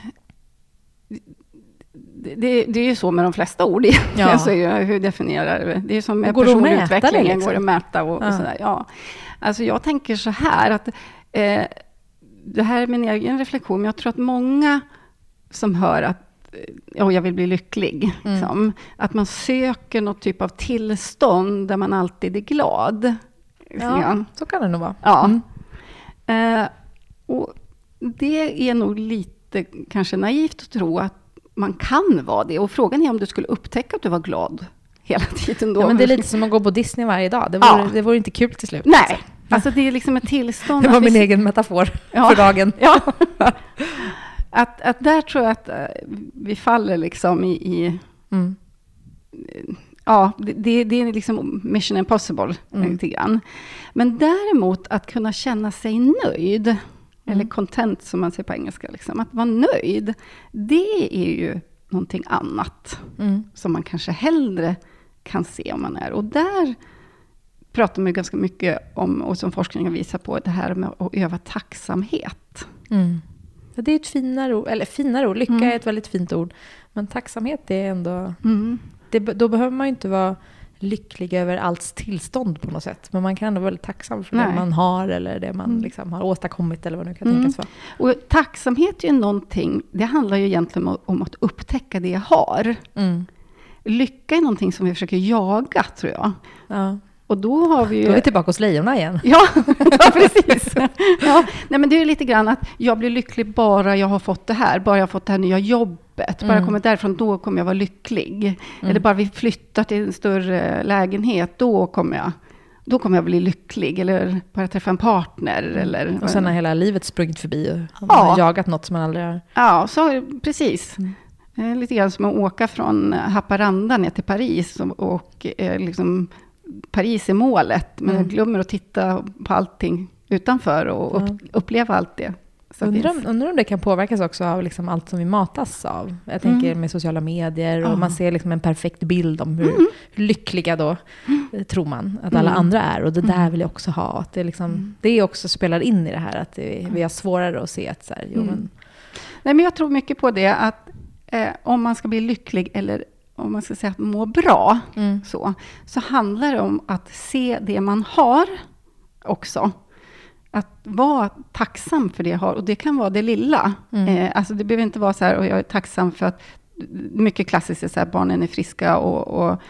det, det är ju så med de flesta ord. Ja. Alltså, hur definierar det? Det är som med personlig utveckling. Det liksom? Går att mäta och, ja. och sådär. Ja. Alltså jag tänker så här att eh, det här är min egen reflektion, men jag tror att många som hör att oh, jag vill bli lycklig. Mm. Liksom, att man söker något typ av tillstånd där man alltid är glad. Ja, så kan det nog vara. Ja. Mm. Eh, och det är nog lite kanske naivt att tro att man kan vara det. Och frågan är om du skulle upptäcka att du var glad hela tiden då. Ja, men det är lite som att gå på Disney varje dag. Det vore, ja. det vore inte kul till slut. Nej, alltså det är liksom ett tillstånd. Det var min vi... egen metafor ja. för dagen. Ja. Att, att där tror jag att vi faller liksom i... i mm. Ja, det, det är liksom mission impossible mm. lite grann. Men däremot att kunna känna sig nöjd, mm. eller content som man säger på engelska, liksom, att vara nöjd, det är ju någonting annat mm. som man kanske hellre kan se om man är. Och där pratar man ganska mycket om, och som forskningen visar på, det här med att öva tacksamhet. Mm. Det är ett finare ord, eller finare ord, lycka mm. är ett väldigt fint ord. Men tacksamhet är ändå... Mm. Det, då behöver man ju inte vara lycklig över allt tillstånd på något sätt. Men man kan ändå vara väldigt tacksam för Nej. det man har eller det man mm. liksom har åstadkommit eller vad det nu kan mm. tänkas vara. Och tacksamhet är ju någonting, det handlar ju egentligen om, om att upptäcka det jag har. Mm. Lycka är någonting som vi försöker jaga, tror jag. Ja. Och då har vi ju... Då är vi tillbaka hos lejonen igen. Ja, ja precis. Ja, nej, men det är lite grann att jag blir lycklig bara jag har fått det här. Bara jag har fått det här nya jobbet. Bara jag kommer därifrån, då kommer jag vara lycklig. Mm. Eller bara vi flyttar till en större lägenhet, då kommer jag, då kommer jag bli lycklig. Eller bara träffa en partner. Eller, och sen har hela livet sprungit förbi och ja. har jagat något som man aldrig har... Ja, så, precis. Mm. Lite grann som att åka från Haparanda ner till Paris och, och eh, liksom... Paris är målet, men mm. jag glömmer att titta på allting utanför och upp, uppleva allt det. Så undrar, om, undrar om det kan påverkas också av liksom allt som vi matas av. Jag tänker mm. med sociala medier och oh. man ser liksom en perfekt bild om hur, mm. hur lyckliga då mm. tror man att alla mm. andra är. Och det där mm. vill jag också ha. Att det, liksom, mm. det också spelar in i det här att det, vi har svårare att se att så här, jo, mm. men... Nej, men jag tror mycket på det att eh, om man ska bli lycklig eller om man ska säga att må bra, mm. så, så handlar det om att se det man har också. Att vara tacksam för det jag har. Och det kan vara det lilla. Mm. Eh, alltså det behöver inte vara så här, och jag är tacksam för att mycket klassiskt är så här, barnen är friska och, och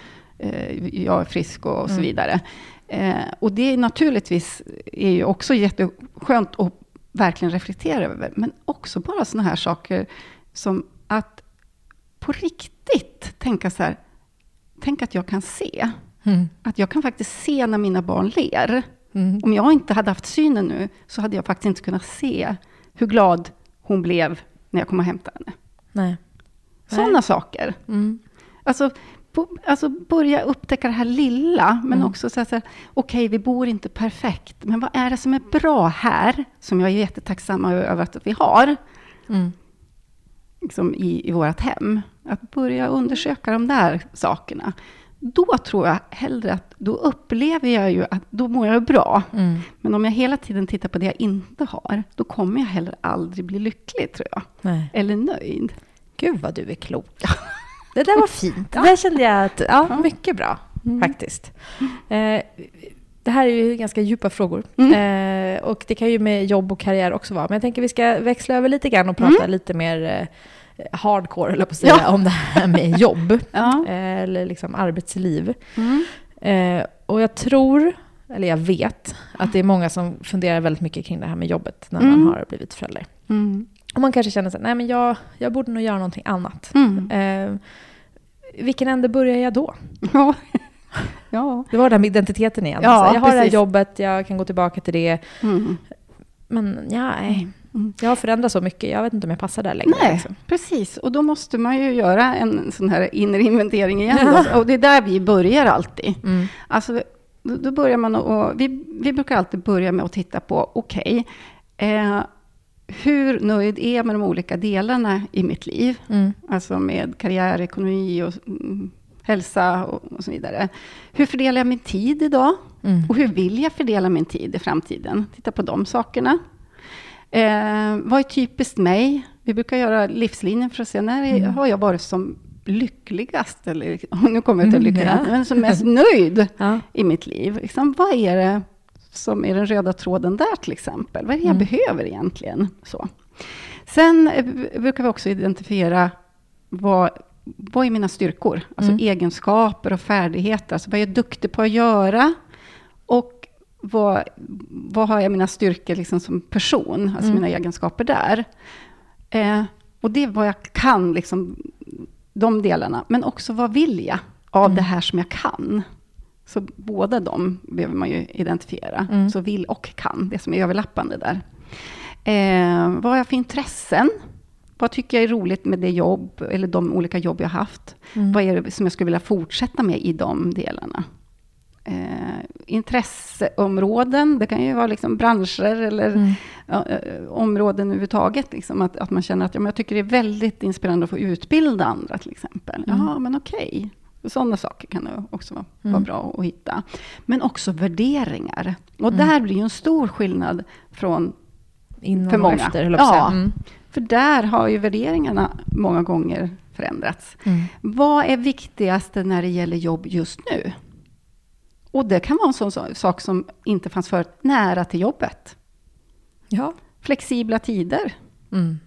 eh, jag är frisk och, och så vidare. Eh, och det är naturligtvis är ju också jätteskönt att verkligen reflektera över. Men också bara såna här saker som att på riktigt tänka så här, tänk att jag kan se. Mm. Att jag kan faktiskt se när mina barn ler. Mm. Om jag inte hade haft synen nu så hade jag faktiskt inte kunnat se hur glad hon blev när jag kom och hämtade henne. Nej. Sådana Nej. saker. Mm. Alltså, bo, alltså börja upptäcka det här lilla, men mm. också säga så här, okej, okay, vi bor inte perfekt, men vad är det som är bra här som jag är jättetacksam över att vi har? Mm. Liksom i, i vårt hem. Att börja undersöka de där sakerna. Då tror jag hellre att då upplever jag ju att då mår jag bra. Mm. Men om jag hela tiden tittar på det jag inte har, då kommer jag heller aldrig bli lycklig, tror jag. Nej. Eller nöjd. Gud vad du är klok. Det där var fint. Det där kände jag att, ja, mycket bra mm. faktiskt. Eh, det här är ju ganska djupa frågor. Mm. Eh, och det kan ju med jobb och karriär också vara. Men jag tänker vi ska växla över lite grann och prata mm. lite mer eh, hardcore, eller på att säga, ja. om det här med jobb. Ja. eh, eller liksom arbetsliv. Mm. Eh, och jag tror, eller jag vet, att det är många som funderar väldigt mycket kring det här med jobbet när mm. man har blivit förälder. Mm. Och man kanske känner så här, nej men jag, jag borde nog göra någonting annat. Mm. Eh, vilken ände börjar jag då? Ja. Ja. Det var det här med identiteten igen. Ja, så jag har precis. det här jobbet, jag kan gå tillbaka till det. Mm. Men ja, mm. jag har förändrat så mycket. Jag vet inte om jag passar där längre. Nej, liksom. precis. Och då måste man ju göra en sån här inre inventering igen. Ja. Och det är där vi börjar alltid. Mm. Alltså, då, då börjar man och vi, vi brukar alltid börja med att titta på, okej, okay, eh, hur nöjd är jag med de olika delarna i mitt liv? Mm. Alltså med karriär, ekonomi och mm, hälsa och, och så vidare. Hur fördelar jag min tid idag? Mm. Och hur vill jag fördela min tid i framtiden? Titta på de sakerna. Eh, vad är typiskt mig? Vi brukar göra livslinjen för att se när mm. har jag varit som lyckligast? Eller, nu kommer jag till lyckligast. Mm, ja. Men som mest nöjd ja. i mitt liv. Liksom, vad är det som är den röda tråden där till exempel? Vad är det jag mm. behöver egentligen? Så. Sen eh, brukar vi också identifiera vad Vad är mina styrkor? Alltså mm. egenskaper och färdigheter. Alltså vad är jag duktig på att göra? Och vad, vad har jag mina styrkor liksom som person? Alltså mm. mina egenskaper där. Eh, och det är vad jag kan, liksom, de delarna. Men också vad vill jag av mm. det här som jag kan? Så båda de behöver man ju identifiera. Mm. Så vill och kan, det som är överlappande där. Eh, vad har jag för intressen? Vad tycker jag är roligt med det jobb eller de olika jobb jag haft? Mm. Vad är det som jag skulle vilja fortsätta med i de delarna? Eh, intresseområden, det kan ju vara liksom branscher eller mm. ja, områden överhuvudtaget. Liksom, att, att man känner att ja, men jag tycker det är väldigt inspirerande att få utbilda andra till exempel. Mm. Ja, men okej. Sådana saker kan det också vara, mm. vara bra att hitta. Men också värderingar. Och mm. där blir ju en stor skillnad från innan för många. Och efter, ja, mm. för där har ju värderingarna många gånger förändrats. Mm. Vad är viktigast när det gäller jobb just nu? Och det kan vara en sån sak som inte fanns förut, nära till jobbet. Ja. Flexibla tider. Mm.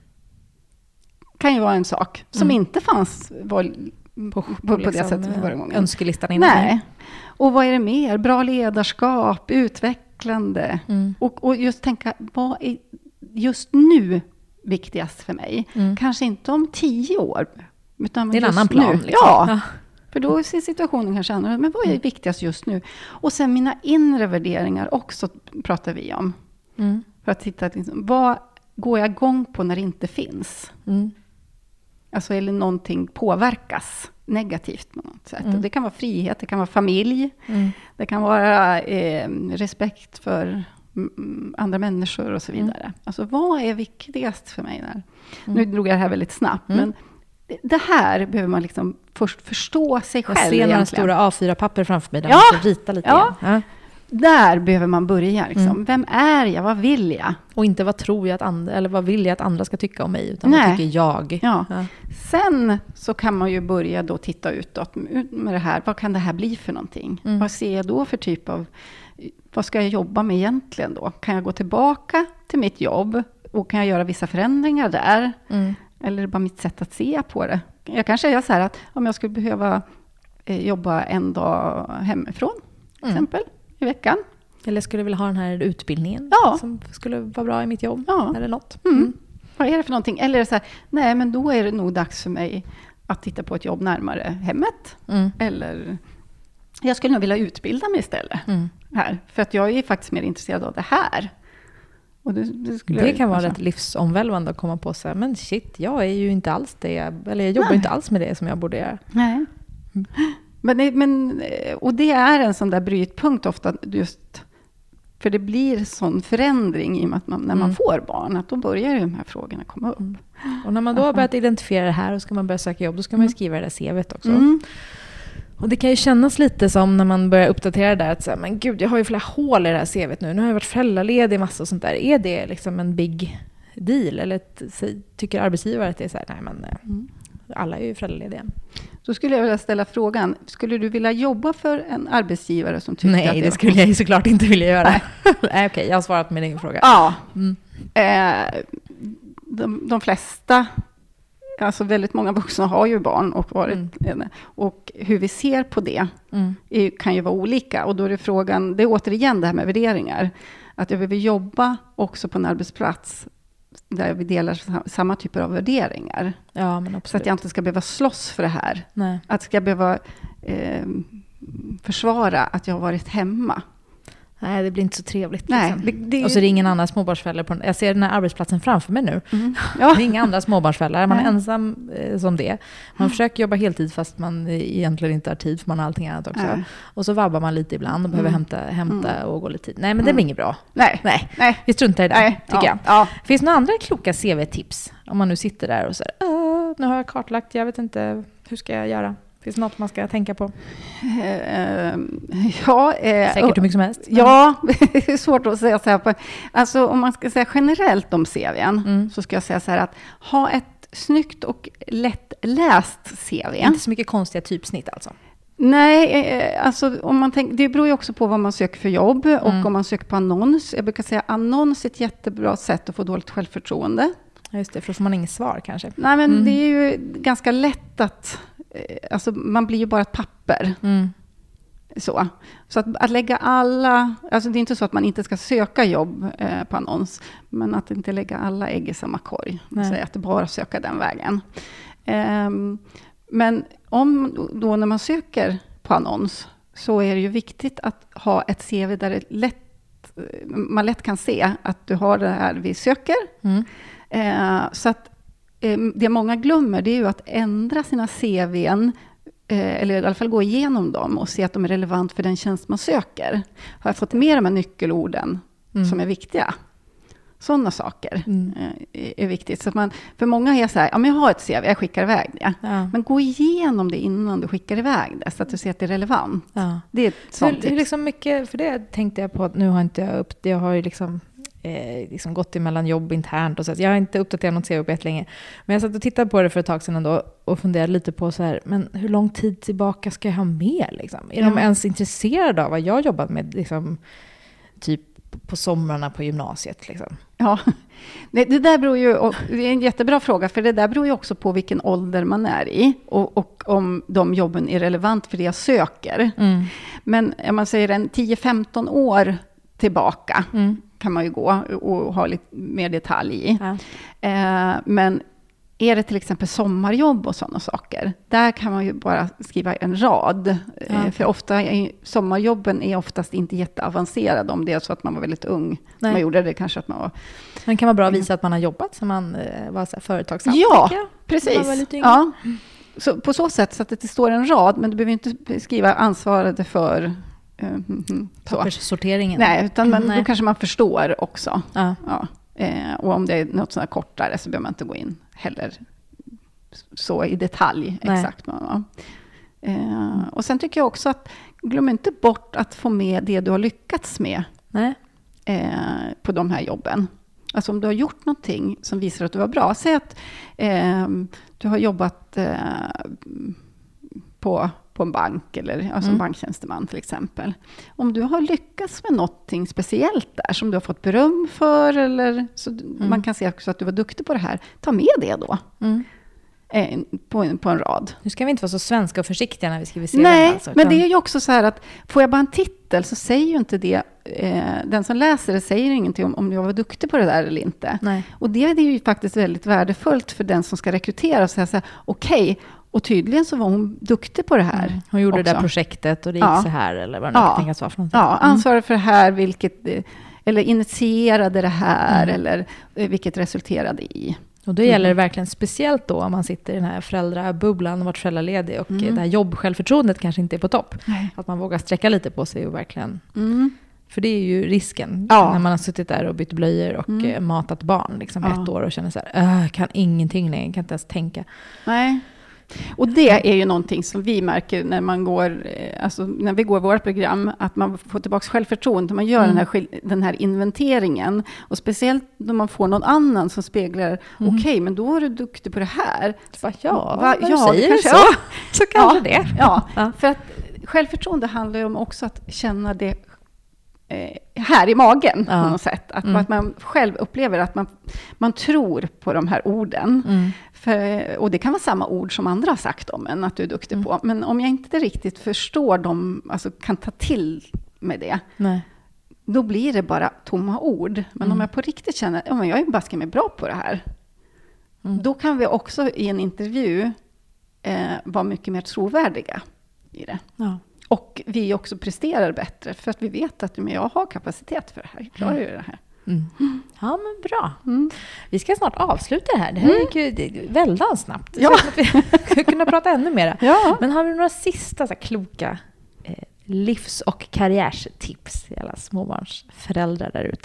Kan ju vara en sak som mm. inte fanns var, på, på, på liksom, det sättet förra gången. Önskelistan innan. Nej. Och vad är det mer? Bra ledarskap, utvecklande. Mm. Och, och just tänka, vad är just nu viktigast för mig? Mm. Kanske inte om tio år. Utan det är en just annan plan. Nu. Liksom. Ja. ja. För då ser situationen kanske annorlunda. Men vad är viktigast just nu? Och sen mina inre värderingar också pratar vi om. Mm. För att titta, liksom, vad går jag igång på när det inte finns? Mm. Alltså, eller någonting påverkas negativt på något sätt. Mm. Och det kan vara frihet, det kan vara familj. Mm. Det kan vara eh, respekt för mm, andra människor och så vidare. Mm. Alltså, vad är viktigast för mig där? Mm. Nu drog jag det här väldigt snabbt, mm. men det här behöver man liksom först förstå sig själv. Jag ser några stora A fyra-papper framför mig där ja. man ska rita lite. Ja. Ja. Där behöver man börja. Liksom. Mm. Vem är jag? Vad vill jag? Och inte vad tror jag att andra, eller vad vill jag att andra ska tycka om mig, utan Nej. vad tycker jag. Ja. Ja. Sen så kan man ju börja då titta utåt med det här. Vad kan det här bli för någonting? Mm. Vad ser jag då för typ av, vad ska jag jobba med egentligen då? Kan jag gå tillbaka till mitt jobb och kan jag göra vissa förändringar där? Mm. Eller är det bara mitt sätt att se på det? Jag kan säga så här att om jag skulle behöva eh, jobba en dag hemifrån, till mm. exempel, i veckan. Eller skulle jag vilja ha den här utbildningen ja. som skulle vara bra i mitt jobb. Ja. Eller något. Mm. Mm. Vad är det för någonting? Eller är det så här, nej men då är det nog dags för mig att titta på ett jobb närmare hemmet. Mm. Eller jag skulle nog vilja utbilda mig istället. Mm. Här. För att jag är faktiskt mer intresserad av det här. Och det, det, skulle det kan vara rätt livsomvälvande att komma på så här, men shit, jag är ju inte alls det, eller jag jobbar Nej. inte alls med det som jag borde göra. Nej. Mm. Men, det, men, och det är en sån där brytpunkt ofta, just för det blir sån förändring i och med att man, när man mm. får barn, att då börjar de här frågorna komma upp. Mm. Och när man då har börjat identifiera det här och ska man börja söka jobb, då ska man ju skriva det där C V:t också. Mm. Och det kan ju kännas lite som när man börjar uppdatera det där att säga, men gud, jag har ju flera hål i det här C V:t nu. Nu har jag varit föräldraledig i massa och sånt där. Är det liksom en big deal? Eller tycker arbetsgivare att det är så här, nej men mm. alla är ju föräldralediga. Då skulle jag vilja ställa frågan, skulle du vilja jobba för en arbetsgivare som tycker nej, att det Nej, det skulle jag ju såklart inte vilja göra. Nej, okej, okay, jag har svarat på min egen fråga. Ja, mm. eh, de, de flesta, alltså väldigt många vuxna har ju barn och varit mm. och hur vi ser på det mm. är, kan ju vara olika. Och då är det frågan, det är återigen det här med värderingar. Att jag vill jobba också på en arbetsplats där vi delar samma typer av värderingar. Ja, men absolut. Så att jag inte ska behöva slåss för det här. Nej. Att ska jag behöva eh, försvara att jag har varit hemma. Nej, det blir inte så trevligt. Nej, liksom. det, det, och så är det ingen annan småbarnsföräldrar på den. Jag ser den här arbetsplatsen framför mig nu. Mm. Ja. Det är inga andra småbarnsföräldrar. Man är ensam eh, som det. Man mm. försöker jobba heltid fast man egentligen inte har tid för man har allting annat också. Nej. Och så vabbar man lite ibland och behöver mm. hämta, hämta mm. och gå lite tid. Nej, men det blir inget bra. Nej. Nej. Nej. Vi struntar i det, Nej. tycker ja. jag. Ja. Finns det några andra kloka C V-tips? Om man nu sitter där och säger, nu har jag kartlagt, jag vet inte, hur ska jag göra? Finns det något man ska tänka på? Uh, ja, uh, Säkert hur mycket som helst. Ja, det är svårt att säga så här. På. Alltså om man ska säga generellt om C V:n mm. så ska jag säga så här att ha ett snyggt och lättläst C V. Inte så mycket konstiga typsnitt alltså? Nej, alltså om man tänker, det beror ju också på vad man söker för jobb och mm. om man söker på annons. Jag brukar säga annons är ett jättebra sätt att få dåligt självförtroende. Just det, för då får man inget svar kanske. Nej, men mm. det är ju ganska lätt att... Alltså, man blir ju bara ett papper. Mm. Så, så att, att lägga alla... Alltså det är inte så att man inte ska söka jobb eh, på annons. Men att inte lägga alla ägg i samma korg. Så att bara söka den vägen. Um, men om då när man söker på annons så är det ju viktigt att ha ett C V där det lätt, man lätt kan se att du har det här vi söker. Mm. Uh, så att eh, det många glömmer, det är ju att ändra sina C V:n, eh, eller i alla fall gå igenom dem och se att de är relevant för den tjänst man söker. Har jag fått med de här nyckelorden mm. som är viktiga? Sådana saker mm. är, är viktigt. Så att man, för många är så här, ja, men jag har ett C V, jag skickar iväg det. Ja. Men gå igenom det innan du skickar iväg det, så att du ser att det är relevant. Ja. Det är ett sånt tips. Liksom mycket, för det tänkte jag på, att nu har inte jag upp, jag har ju liksom, eh, liksom gått emellan jobb internt och så. Jag har inte uppdaterat något C V på ett länge. Men jag satt och tittade på det för ett tag sedan ändå och funderade lite på så här, men hur lång tid tillbaka ska jag ha med? Liksom? Är ja. de ens intresserade av vad jag jobbat med liksom, typ på somrarna på gymnasiet liksom? Ja, det, det där beror ju, och det är en jättebra fråga, för det där beror ju också på vilken ålder man är i och, och om de jobben är relevant för det jag söker. Mm. Men om man säger en tio femton år tillbaka mm. kan man ju gå och ha lite mer detalj i. Ja. Eh, men är det till exempel sommarjobb och sådana saker, där kan man ju bara skriva en rad. Ja. För ofta är, sommarjobben är oftast inte jätteavancerade, om det är så att man var väldigt ung. Nej. Man gjorde det kanske att man var... Men kan man bra visa att man har jobbat så man var så här företagsamt? Ja, precis. Ja. Så på så sätt så att det står en rad, men du behöver inte skriva ansvarade för... Mm, Papperssorteringen. Nej, utan man, Nej. då kanske man förstår också. Ja. Ja. Eh, och om det är något sådär kortare så behöver man inte gå in heller så i detalj. Nej. Exakt. Ja. Eh, och sen tycker jag också att glöm inte bort att få med det du har lyckats med Nej. Eh, på de här jobben. Alltså om du har gjort någonting som visar att du var bra. Säg att eh, du har jobbat eh, på... på en bank eller alltså mm. en banktjänsteman till exempel. Om du har lyckats med någonting speciellt där som du har fått beröm för, eller så mm. man kan se också att du var duktig på det här, ta med det då. Mm. Eh, på, en, på en rad. Nu ska vi inte vara så svenska och försiktiga när vi skriver C V. Nej, alltså, men det är ju också så här att får jag bara en titel så säger ju inte det, eh, den som läser det säger ingenting om, om jag var duktig på det där eller inte. Nej. Och det, det är ju faktiskt väldigt värdefullt för den som ska rekrytera och säga så här, okej, okay, och tydligen så var hon duktig på det här. Mm. Hon gjorde också. det där projektet och det gick ja. så här, eller vad det ja. kan tänkas vara för någonting. Ja, ansvarade för det här, vilket, eller initierade det här, mm. eller vilket resulterade i. Och då gäller det verkligen speciellt då om man sitter i den här föräldrabubblan och varit föräldraledig och mm. det här jobbsjälvförtroendet kanske inte är på topp. Nej. Att man vågar sträcka lite på sig och verkligen... Mm. För det är ju risken ja. när man har suttit där och bytt blöjor och mm. matat barn liksom ja. ett år och känner så här, kan ingenting längre, kan inte ens tänka. Nej. Och det är ju någonting som vi märker när man går, alltså när vi går vårt program, att man får tillbaka självförtroende, man gör mm. den, här, den här inventeringen, och speciellt när man får någon annan som speglar, mm. okej, okay, men då är du duktig på det här. Va, ja, Va, ja, säger det kanske, så. Ja, så kanske ja, det. Ja, ja, för att självförtroende handlar ju om också att känna det här i magen ja. på något sätt. Att, mm. att man själv upplever att man, man tror på de här orden. Mm. För, och det kan vara samma ord som andra har sagt om en, att du är duktig mm. på. Men om jag inte riktigt förstår dem, alltså kan ta till med det, Nej. då blir det bara tomma ord. Men mm. om jag på riktigt känner att ja, jag är baske mig bra på det här, mm. då kan vi också i en intervju eh, vara mycket mer trovärdiga i det. Ja. Och vi också presterar bättre för att vi vet att jag har kapacitet för det här. Jag klarar ju det här. Mm. Mm. Ja, men bra. Mm. Vi ska snart avsluta det här. Det här mm. gick ju väldigt snabbt. Ja. Så att vi ska kunna prata ännu mer. Ja. Men har vi några sista så här, kloka eh, livs- och karriärstips till alla småbarnsföräldrar där ute?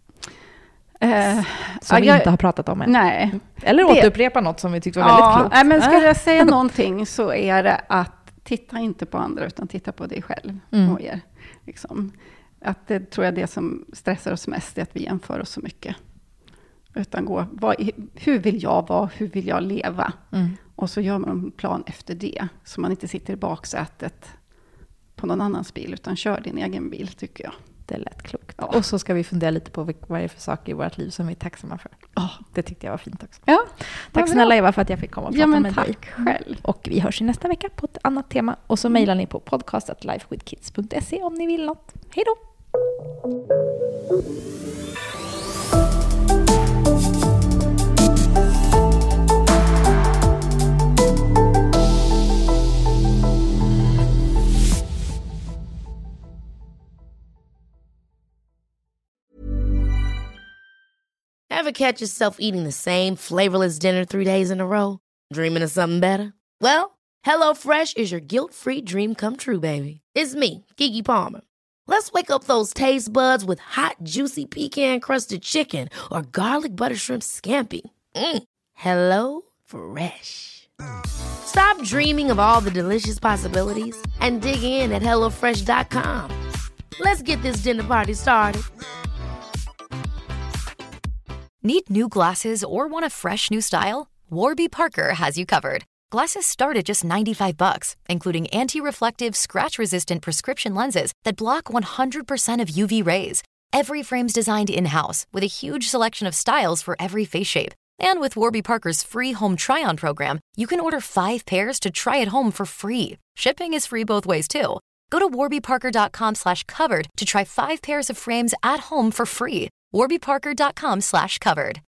Eh, som vi jag, inte har pratat om än. Nej. Eller återupprepa något som vi tyckte var ja, väldigt klokt. Nej, men ska jag säga någonting så är det att titta inte på andra utan titta på dig själv mm. och er. Liksom. Att det tror jag det som stressar oss mest är att vi jämför oss så mycket. Utan gå, vad, hur vill jag vara? Hur vill jag leva? Mm. Och så gör man en plan efter det. Så man inte sitter i baksätet på någon annans bil utan kör din egen bil, tycker jag. Det är lätt klokt. Ja. Och så ska vi fundera lite på vad det är för saker i vårt liv som vi är tacksamma för. Oh, det tyckte jag var fint också. Ja, tack snälla Eva för att jag fick komma och prata ja, men med tack dig. Själv. Och vi hörs i nästa vecka på ett annat tema. Och så mejlar ni på podcast at lifewithkids punkt se om ni vill något. Hej då! Ever catch yourself eating the same flavorless dinner three days in a row? Dreaming of something better? Well, HelloFresh is your guilt-free dream come true, baby. It's me, Keke Palmer. Let's wake up those taste buds with hot, juicy pecan-crusted chicken or garlic butter shrimp scampi. Mm. Hello Fresh. Stop dreaming of all the delicious possibilities and dig in at hello fresh dot com. Let's get this dinner party started. Need new glasses or want a fresh new style? Warby Parker has you covered. Glasses start at just ninety-five bucks, including anti-reflective, scratch-resistant prescription lenses that block one hundred percent of U V rays. Every frame's designed in-house with a huge selection of styles for every face shape. And with Warby Parker's free home try-on program, you can order five pairs to try at home for free. Shipping is free both ways, too. Go to warby parker dot com slash covered to try five pairs of frames at home for free. warby parker dot com slash covered.